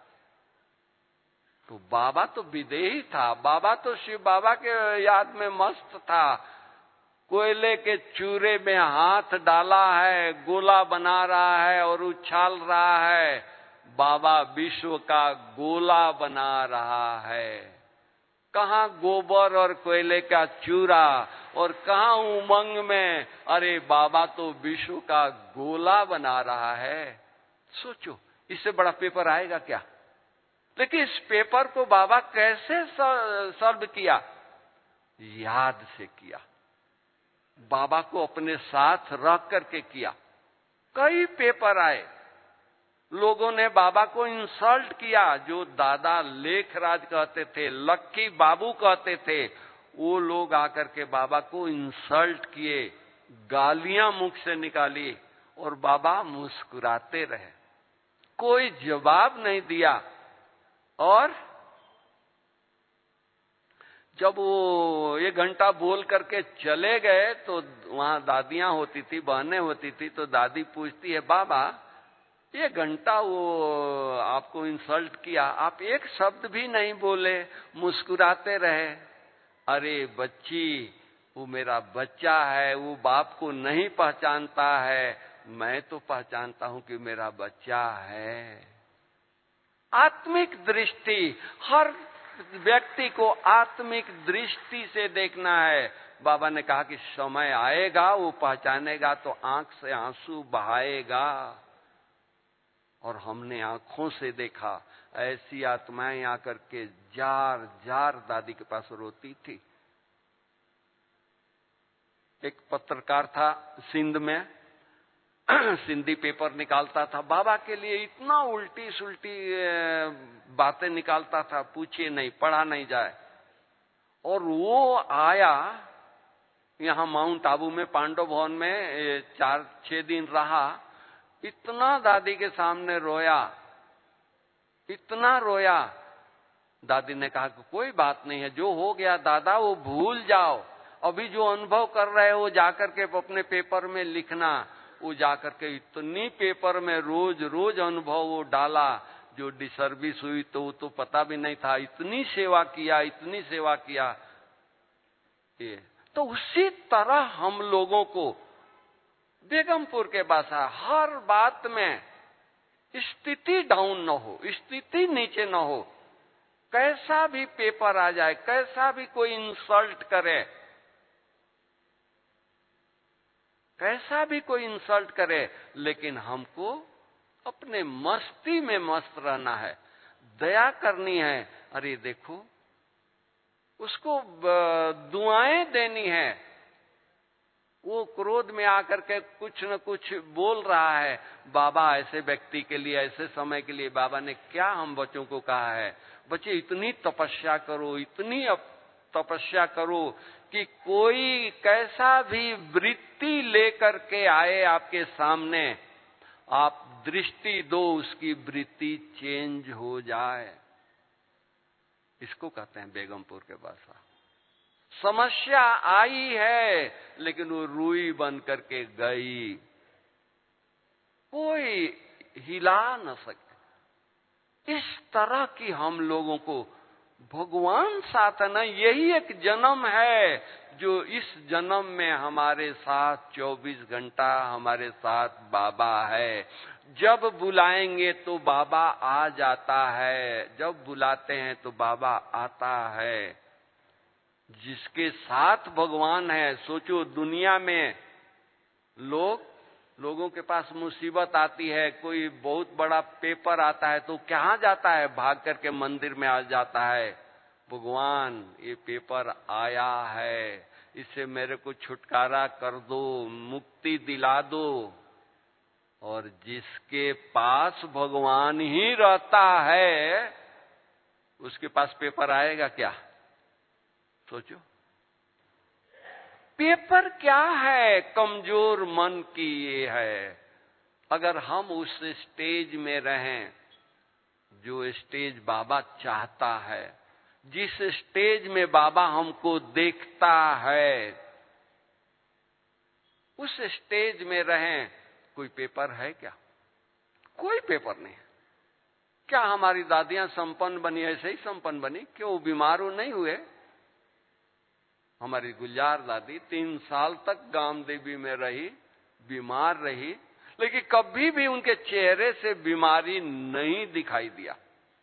तो बाबा तो विदेही था, बाबा तो शिव बाबा के याद में मस्त था। कोयले के चूरे में हाथ डाला है, गोला बना रहा है और उछाल रहा है। बाबा विश्व का गोला बना रहा है। कहाँ गोबर और कोयले का चूरा और कहाँ उमंग में, अरे बाबा तो विश्व का गोला बना रहा है। सोचो इससे बड़ा पेपर आएगा क्या? लेकिन इस पेपर को बाबा कैसे सॉल्व किया? याद से किया, बाबा को अपने साथ रख करके किया। कई पेपर आए, लोगों ने बाबा को इंसल्ट किया। जो दादा लेखराज कहते थे, लक्की बाबू कहते थे, वो लोग आकर के बाबा को इंसल्ट किए, गालियां मुख से निकाली और बाबा मुस्कुराते रहे, कोई जवाब नहीं दिया। और जब वो एक घंटा बोल करके चले गए तो वहां दादियां होती थी, बहनें होती थी, तो दादी पूछती है, बाबा ये घंटा वो आपको इंसल्ट किया, आप एक शब्द भी नहीं बोले, मुस्कुराते रहे। अरे बच्ची, वो मेरा बच्चा है, वो बाप को नहीं पहचानता है, मैं तो पहचानता हूं कि मेरा बच्चा है। आत्मिक दृष्टि, हर व्यक्ति को आत्मिक दृष्टि से देखना है। बाबा ने कहा कि समय आएगा, वो पहचानेगा तो आंख से आंसू बहाएगा। और हमने आंखों से देखा, ऐसी आत्माएं आकर के जार जार दादी के पास रोती थी। एक पत्रकार था सिंध में, सिंधी पेपर निकालता था, बाबा के लिए इतना उल्टी सुल्टी बातें निकालता था, पूछिए नहीं, पढ़ा नहीं जाए। और वो आया यहां माउंट आबू में, पांडव भवन में चार छह दिन रहा। इतना दादी के सामने रोया, इतना रोया। दादी ने कहा कि कोई बात नहीं है, जो हो गया दादा वो भूल जाओ, अभी जो अनुभव कर रहे हो जाकर के अपने पेपर में लिखना। वो जाकर के इतनी पेपर में रोज रोज अनुभव वो डाला, जो डिसर्विस हुई तो वो तो पता भी नहीं था। इतनी सेवा किया, इतनी सेवा किया। ये तो उसी तरह हम लोगों को बेगमपुर के भाषा हर बात में स्थिति डाउन न हो, स्थिति नीचे न हो। कैसा भी पेपर आ जाए, कैसा भी कोई इंसल्ट करे, कैसा भी कोई इंसल्ट करे, लेकिन हमको अपने मस्ती में मस्त रहना है, दया करनी है। अरे देखो, उसको दुआएं देनी है। वो क्रोध में आकर के कुछ न कुछ बोल रहा है, बाबा ऐसे व्यक्ति के लिए, ऐसे समय के लिए बाबा ने क्या हम बच्चों को कहा है, बच्चे इतनी तपस्या करो, इतनी तपस्या करो कि कोई कैसा भी वृत्ति लेकर के आए आपके सामने, आप दृष्टि दो, उसकी वृत्ति चेंज हो जाए। इसको कहते हैं बेगमपुर के भाषा। समस्या आई है लेकिन वो रुई बन करके गई, कोई हिला न सके। इस तरह की हम लोगों को भगवान साथ है ना, यही एक जन्म है जो इस जन्म में हमारे साथ चौबीस घंटा हमारे साथ बाबा है। जब बुलाएंगे तो बाबा आ जाता है, जब बुलाते हैं तो बाबा आता है। जिसके साथ भगवान है, सोचो दुनिया में लोग लोगों के पास मुसीबत आती है, कोई बहुत बड़ा पेपर आता है तो कहाँ जाता है, भाग करके मंदिर में आ जाता है। भगवान ये पेपर आया है, इससे मेरे को छुटकारा कर दो, मुक्ति दिला दो। और जिसके पास भगवान ही रहता है उसके पास पेपर आएगा क्या? सोचो, पेपर क्या है, कमजोर मन की ये है। अगर हम उस स्टेज में रहें जो स्टेज बाबा चाहता है, जिस स्टेज में बाबा हमको देखता है, उस स्टेज में रहें, कोई पेपर है क्या? कोई पेपर नहीं। क्या हमारी दादियां संपन्न बनी ऐसे ही संपन्न बनी? क्यों बीमार हो नहीं हुए? हमारी गुलजार दादी तीन साल तक गामदेवी में रही, बीमार रही, लेकिन कभी भी उनके चेहरे से बीमारी नहीं दिखाई दिया।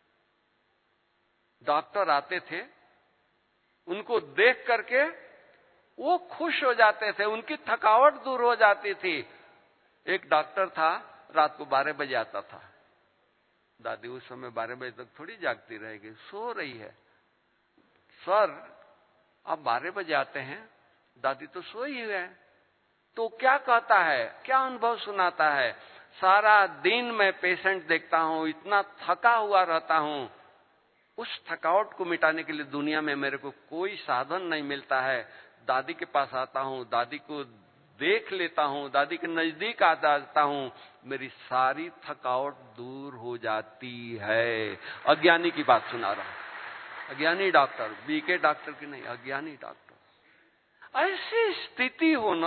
डॉक्टर आते थे, उनको देख करके वो खुश हो जाते थे, उनकी थकावट दूर हो जाती थी। एक डॉक्टर था, रात को बारह बजे आता था। दादी उस समय बारह बजे तक थोड़ी जागती रहेगी, सो रही है। सर आप बारह बजे आते हैं, दादी तो सोई हुई है। तो क्या कहता है, क्या अनुभव सुनाता है? सारा दिन मैं पेशेंट देखता हूं, इतना थका हुआ रहता हूं, उस थकावट को मिटाने के लिए दुनिया में मेरे को कोई साधन नहीं मिलता है। दादी के पास आता हूं, दादी को देख लेता हूं, दादी के नजदीक आ जाता हूं, मेरी सारी थकावट दूर हो जाती है। अज्ञानी की बात सुना रहा हूं, अज्ञानी डॉक्टर, बीके डॉक्टर की नहीं, अज्ञानी डॉक्टर। ऐसी स्थिति हो ना,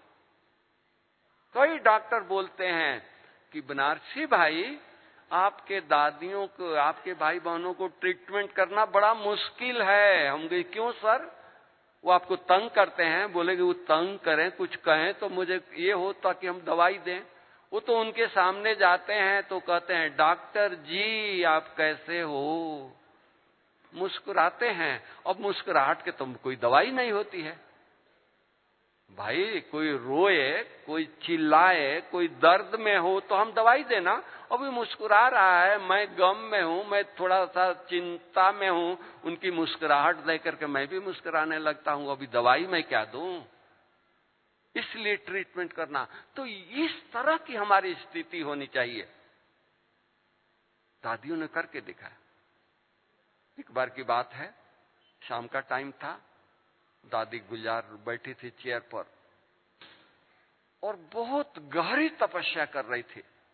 कई डॉक्टर बोलते हैं कि बनारसी भाई आपके दादियों को, आपके भाई बहनों को ट्रीटमेंट करना बड़ा मुश्किल है। हम गए क्यों सर? वो आपको तंग करते हैं? बोले कि वो तंग करें, कुछ कहें तो मुझे ये हो ताकि हम दवाई दें। वो तो उनके सामने जाते हैं तो कहते हैं डॉक्टर जी आप कैसे हो, मुस्कुराते हैं। अब मुस्कुराहट के तो कोई दवाई नहीं होती है भाई। कोई रोए, कोई चिल्लाए, कोई दर्द में हो तो हम दवाई देना। अभी मुस्कुरा रहा है, मैं गम में हूं, मैं थोड़ा सा चिंता में हूं, उनकी मुस्कुराहट देख करके मैं भी मुस्कुराने लगता हूं, अभी दवाई मैं क्या दूं? इसलिए ट्रीटमेंट करना। तो इस तरह की हमारी स्थिति होनी चाहिए। दादियों ने करके दिखाया। एक बार की बात है, शाम का टाइम था, दादी गुलजार बैठी थी चेयर पर और बहुत गहरी तपस्या कर रही थी।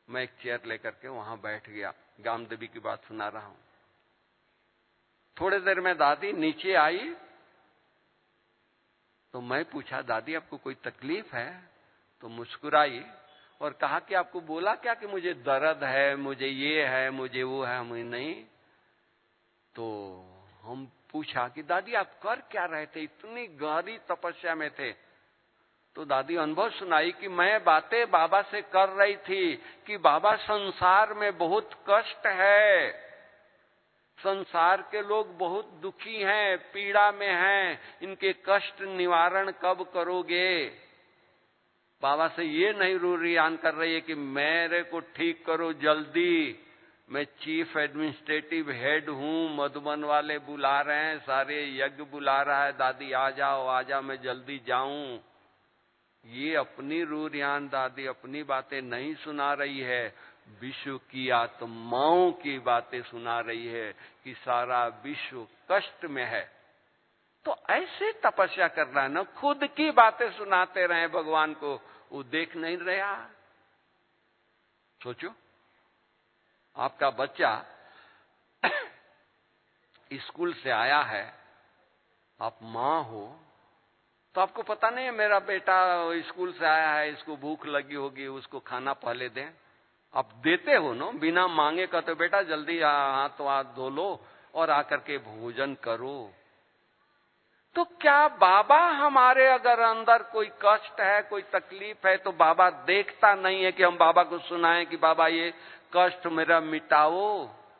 मैं एक चेयर लेकर के वहां बैठ गया, गाम देवी की बात सुना रहा हूं। थोड़ी देर में दादी नीचे आई तो मैं पूछा, दादी आपको कोई तकलीफ है? तो मुस्कुराई और कहा कि आपको बोला क्या कि मुझे दर्द है, मुझे ये है, मुझे वो है? मुझे नहीं। तो हम पूछा कि दादी आप कर क्या रहे थे, इतनी गहरी तपस्या में थे? तो दादी अनुभव सुनाई कि मैं बातें बाबा से कर रही थी कि बाबा संसार में बहुत कष्ट है, संसार के लोग बहुत दुखी हैं, पीड़ा में हैं, इनके कष्ट निवारण कब करोगे? बाबा से ये नहीं रुरियान कर रही है कि मेरे को ठीक करो जल्दी, मैं चीफ एडमिनिस्ट्रेटिव हेड हूं, मधुबन वाले बुला रहे हैं, सारे यज्ञ बुला रहा है, दादी आ जाओ आ जाओ, मैं जल्दी जाऊं। ये अपनी रुरियान दादी अपनी बातें नहीं सुना रही है, विश्व की आत्माओं की बातें सुना रही है कि सारा विश्व कष्ट में है। तो ऐसे तपस्या करना है ना, खुद की बातें सुनाते रहे भगवान को, वो देख नहीं रहा। सोचो, आपका बच्चा स्कूल से आया है, आप मां हो, तो आपको पता नहीं है मेरा बेटा स्कूल से आया है, इसको भूख लगी होगी, उसको खाना पहले दें। आप देते हो ना, बिना मांगे का, तो बेटा जल्दी हाथ तो हाथ धो लो और आकर के भोजन करो। तो क्या बाबा हमारे अगर अंदर कोई कष्ट है, कोई तकलीफ है, तो बाबा देखता नहीं है कि हम बाबा को सुनाएं कि बाबा ये कष्ट मेरा मिटाओ?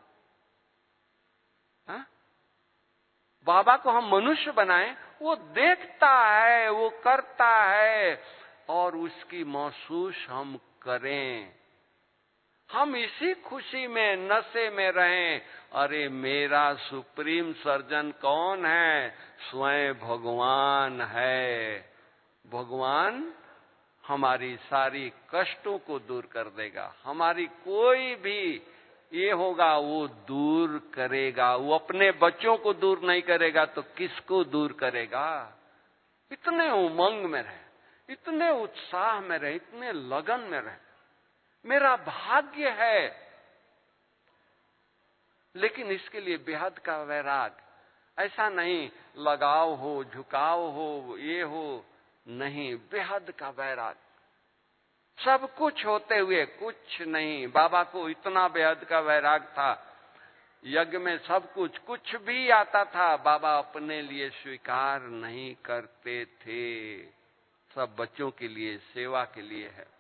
हा? बाबा को हम मनुष्य बनाएं, वो देखता है, वो करता है, और उसकी महसूस हम करें। हम इसी खुशी में, नशे में रहें। अरे मेरा सुप्रीम सर्जन कौन है? स्वयं भगवान है। भगवान हमारी सारी कष्टों को दूर कर देगा। हमारी कोई भी ये होगा वो दूर करेगा। वो अपने बच्चों को दूर नहीं करेगा तो किसको दूर करेगा? इतने उमंग में रहे, इतने उत्साह में रहे, इतने लगन में रहे। मेरा भाग्य है, लेकिन इसके लिए बेहद का वैराग। ऐसा नहीं लगाव हो, झुकाव हो, ये हो, नहीं, बेहद का वैराग। सब कुछ होते हुए कुछ नहीं। बाबा को इतना बेहद का वैराग था, यज्ञ में सब कुछ, कुछ भी आता था, बाबा अपने लिए स्वीकार नहीं करते थे। सब बच्चों के लिए, सेवा के लिए है।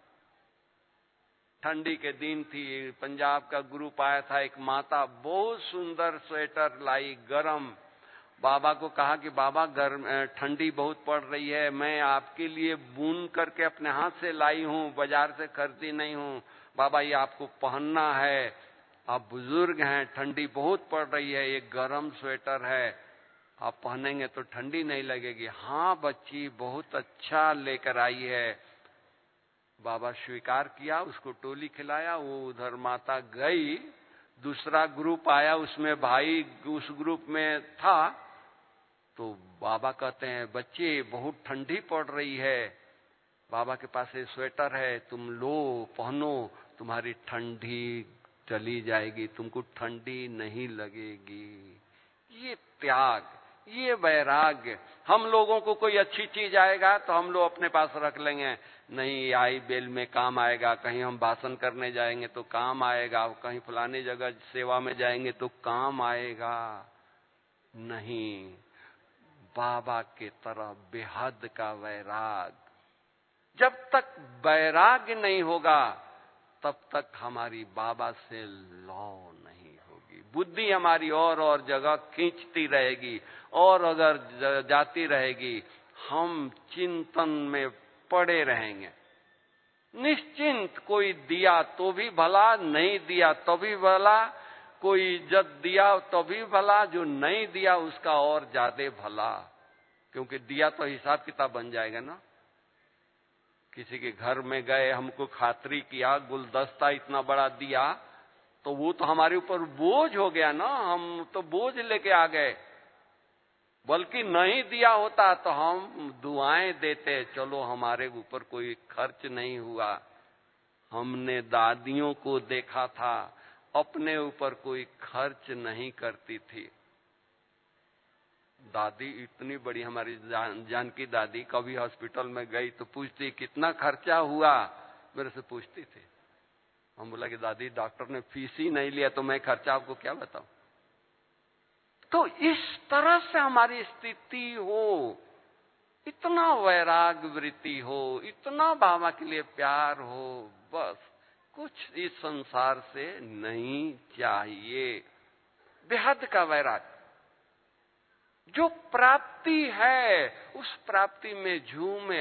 ठंडी के दिन थी, पंजाब का ग्रुप आया था, एक माता बहुत सुंदर स्वेटर लाई, गरम। बाबा को कहा कि बाबा गर्म ठंडी बहुत पड़ रही है, मैं आपके लिए बुन करके अपने हाथ से लाई हूं, बाजार से खरीदी नहीं हूं। बाबा ये आपको पहनना है, आप बुजुर्ग हैं, ठंडी बहुत पड़ रही है, ये गरम स्वेटर है, आप पहनेंगे तो ठंडी नहीं लगेगी। हाँ बच्ची, बहुत अच्छा लेकर आई है। बाबा स्वीकार किया, उसको टोली खिलाया। वो उधर माता गई, दूसरा ग्रुप आया, उसमें भाई उस ग्रुप में था। तो बाबा कहते हैं, बच्चे बहुत ठंडी पड़ रही है, बाबा के पास ये स्वेटर है, तुम लो, पहनो, तुम्हारी ठंडी चली जाएगी, तुमको ठंडी नहीं लगेगी। ये त्याग, ये वैराग्य। हम लोगों को कोई अच्छी चीज आएगा तो हम लोग अपने पास रख लेंगे, नहीं आई बेल में काम आएगा, कहीं हम भाषण करने जाएंगे तो काम आएगा, कहीं फलानी जगह सेवा में जाएंगे तो काम आएगा। नहीं, बाबा के तरफ बेहद का वैराग। जब तक वैराग्य नहीं होगा तब तक हमारी बाबा से लौ नहीं होगी। बुद्धि हमारी और और जगह खींचती रहेगी, और अगर जाती रहेगी, हम चिंतन में पड़े रहेंगे। निश्चिंत, कोई दिया तो भी भला, नहीं दिया तो भी भला, कोई इज्जत दिया तो भी भला, जो नहीं दिया उसका और ज्यादा भला, क्योंकि दिया तो हिसाब किताब बन जाएगा ना। किसी के घर में गए, हमको खातरी किया, गुलदस्ता इतना बड़ा दिया, तो वो तो हमारे ऊपर बोझ हो गया ना, हम तो बोझ लेके आ गए। बल्कि नहीं दिया होता तो हम दुआएं देते, चलो हमारे ऊपर कोई खर्च नहीं हुआ, हमने दादियों को देखा था, अपने ऊपर कोई खर्च नहीं करती थी। दादी इतनी बड़ी हमारी जान, जानकी दादी कभी हॉस्पिटल में गई तो पूछती कितना खर्चा हुआ, मेरे से पूछती थी। हम बोला कि दादी डॉक्टर ने फीस ही नहीं लिया तो मैं खर्चा आपको क्या बताऊं। तो इस तरह से हमारी स्थिति हो, इतना वैराग वृत्ति हो, इतना बाबा के लिए प्यार हो, बस कुछ इस संसार से नहीं चाहिए। बेहद का वैराग, जो प्राप्ति है उस प्राप्ति में झूमे।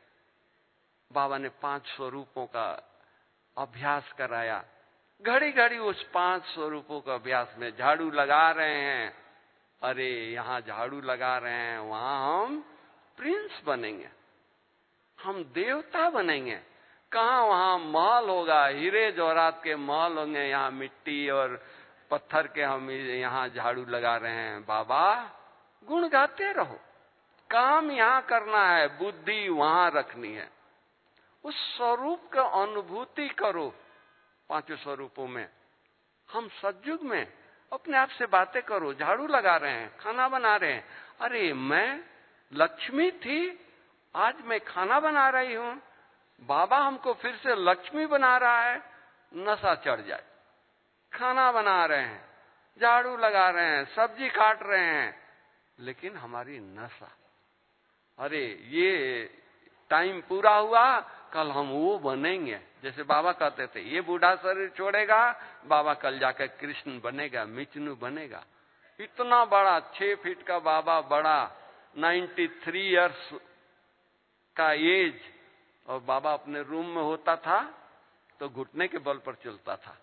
बाबा ने पांच स्वरूपों का अभ्यास कराया। घड़ी घड़ी उस पांच स्वरूपों का अभ्यास में झाड़ू लगा रहे हैं, अरे यहां झाड़ू लगा रहे हैं, वहां हम प्रिंस बनेंगे, हम देवता बनेंगे। कहां वहां महल होगा, हीरे जवाहरात के महल होंगे, यहां मिट्टी और पत्थर के हम यहां झाड़ू लगा रहे हैं। बाबा गुण गाते रहो, काम यहां करना है, बुद्धि वहां रखनी है। उस स्वरूप का अनुभूति करो। पांचों स्वरूपों में हम सतयुग में अपने आप से बातें करो। झाड़ू लगा रहे हैं, खाना बना रहे हैं, अरे मैं लक्ष्मी थी, आज मैं खाना बना रही हूं, बाबा हमको फिर से लक्ष्मी बना रहा है। नशा चढ़ जाए। खाना बना रहे हैं, झाड़ू लगा रहे हैं, सब्जी काट रहे हैं, लेकिन हमारी नशा, अरे ये टाइम पूरा हुआ, कल हम वो बनेंगे। जैसे बाबा कहते थे ये बूढ़ा शरीर छोड़ेगा, बाबा कल जाकर कृष्ण बनेगा, विष्णु बनेगा। इतना बड़ा छह फीट का बाबा, बड़ा तिरानवे इयर्स का एज, और बाबा अपने रूम में होता था तो घुटने के बल पर चलता था।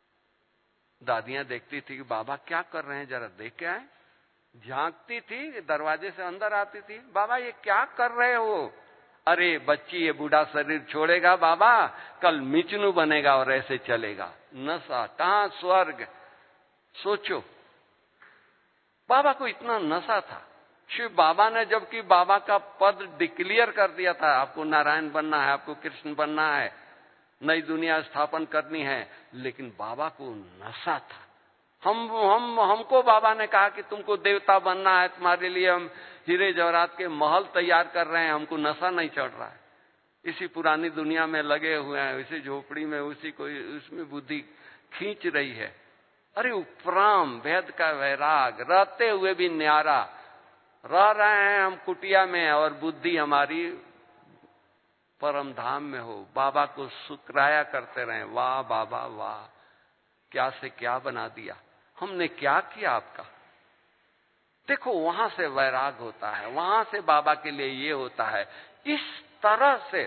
दादियां देखती थी कि बाबा क्या कर रहे हैं, जरा देख के आए। झांकती थी, दरवाजे से अंदर आती थी, बाबा ये क्या कर रहे हो। अरे बच्ची ये बूढ़ा शरीर छोड़ेगा बाबा, कल विष्णु बनेगा और ऐसे चलेगा। नशा, कहां स्वर्ग, सोचो। बाबा को इतना नशा था। शिव बाबा ने जबकि बाबा का पद डिक्लेयर कर दिया था, आपको नारायण बनना है, आपको कृष्ण बनना है, नई दुनिया स्थापन करनी है, लेकिन बाबा को नशा था। हम हम हमको बाबा ने कहा कि तुमको देवता बनना है, तुम्हारे लिए हम हीरे जवाहरात के महल तैयार कर रहे हैं, हमको नशा नहीं चढ़ रहा है। इसी पुरानी दुनिया में लगे हुए हैं, इसी झोपड़ी में, उसी को उसमें बुद्धि खींच रही है। अरे उपराम वेद का वैराग, रहते हुए भी न्यारा, रह रहे हैं हम कुटिया में और बुद्धि हमारी परम धाम में हो। बाबा को शुक्राया करते रहे, वाह बाबा वाह, क्या से क्या बना दिया, हमने क्या किया आपका। देखो वहां से वैराग होता है, वहां से बाबा के लिए ये होता है। इस तरह से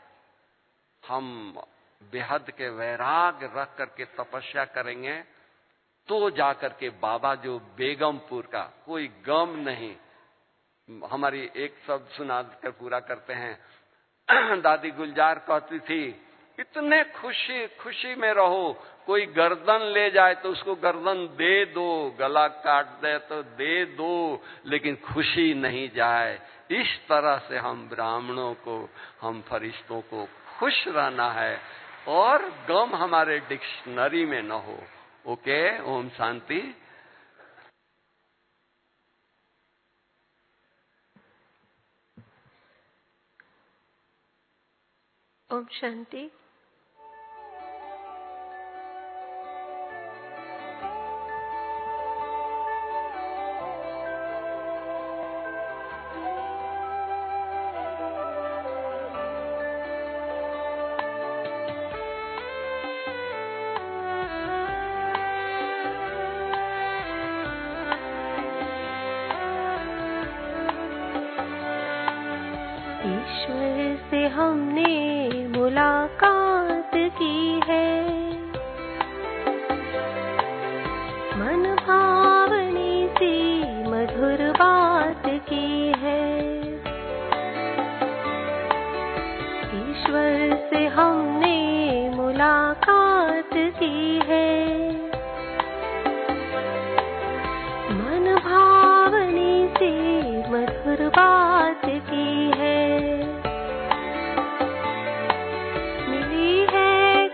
हम बेहद के वैराग रख करके तपस्या करेंगे तो जाकर के बाबा जो बेगमपुर का कोई गम नहीं। हमारी एक शब्द सुना कर पूरा करते हैं। दादी गुलजार कहती थी, इतने खुशी खुशी में रहो, कोई गर्दन ले जाए तो उसको गर्दन दे दो, गला काट दे तो दे दो, लेकिन खुशी नहीं जाए। इस तरह से हम ब्राह्मणों को, हम फरिश्तों को खुश रहना है और गम हमारे डिक्शनरी में न हो। ओके, ओम शांति। ओम शांति। ईश्वर से हमने मुलाकात की है, मन भावनी सी मधुर बात की है। ईश्वर से हमने मुलाकात की है, मन भावनी सी मधुर बात की है। मिली है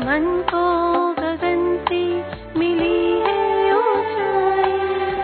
मन को गगन से मिली है ऊंचाई,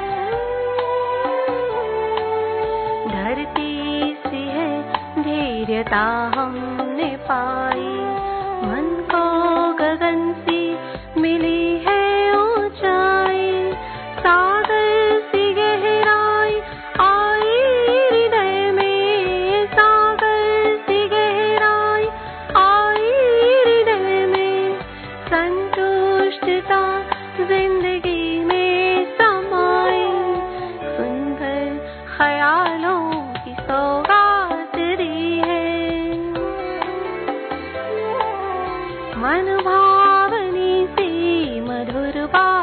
धरती से है धैर्यता हमने पाई, मन को गगन से मिली है ऊंचाई, सागर सी गहराई आई हृदय में, सागर सी गहराई आई हृदय में, संतुष्टता जिंदगी में समाई, सुंदर ख्यालों की सौगात दी है, मन भावनी से मधुर बात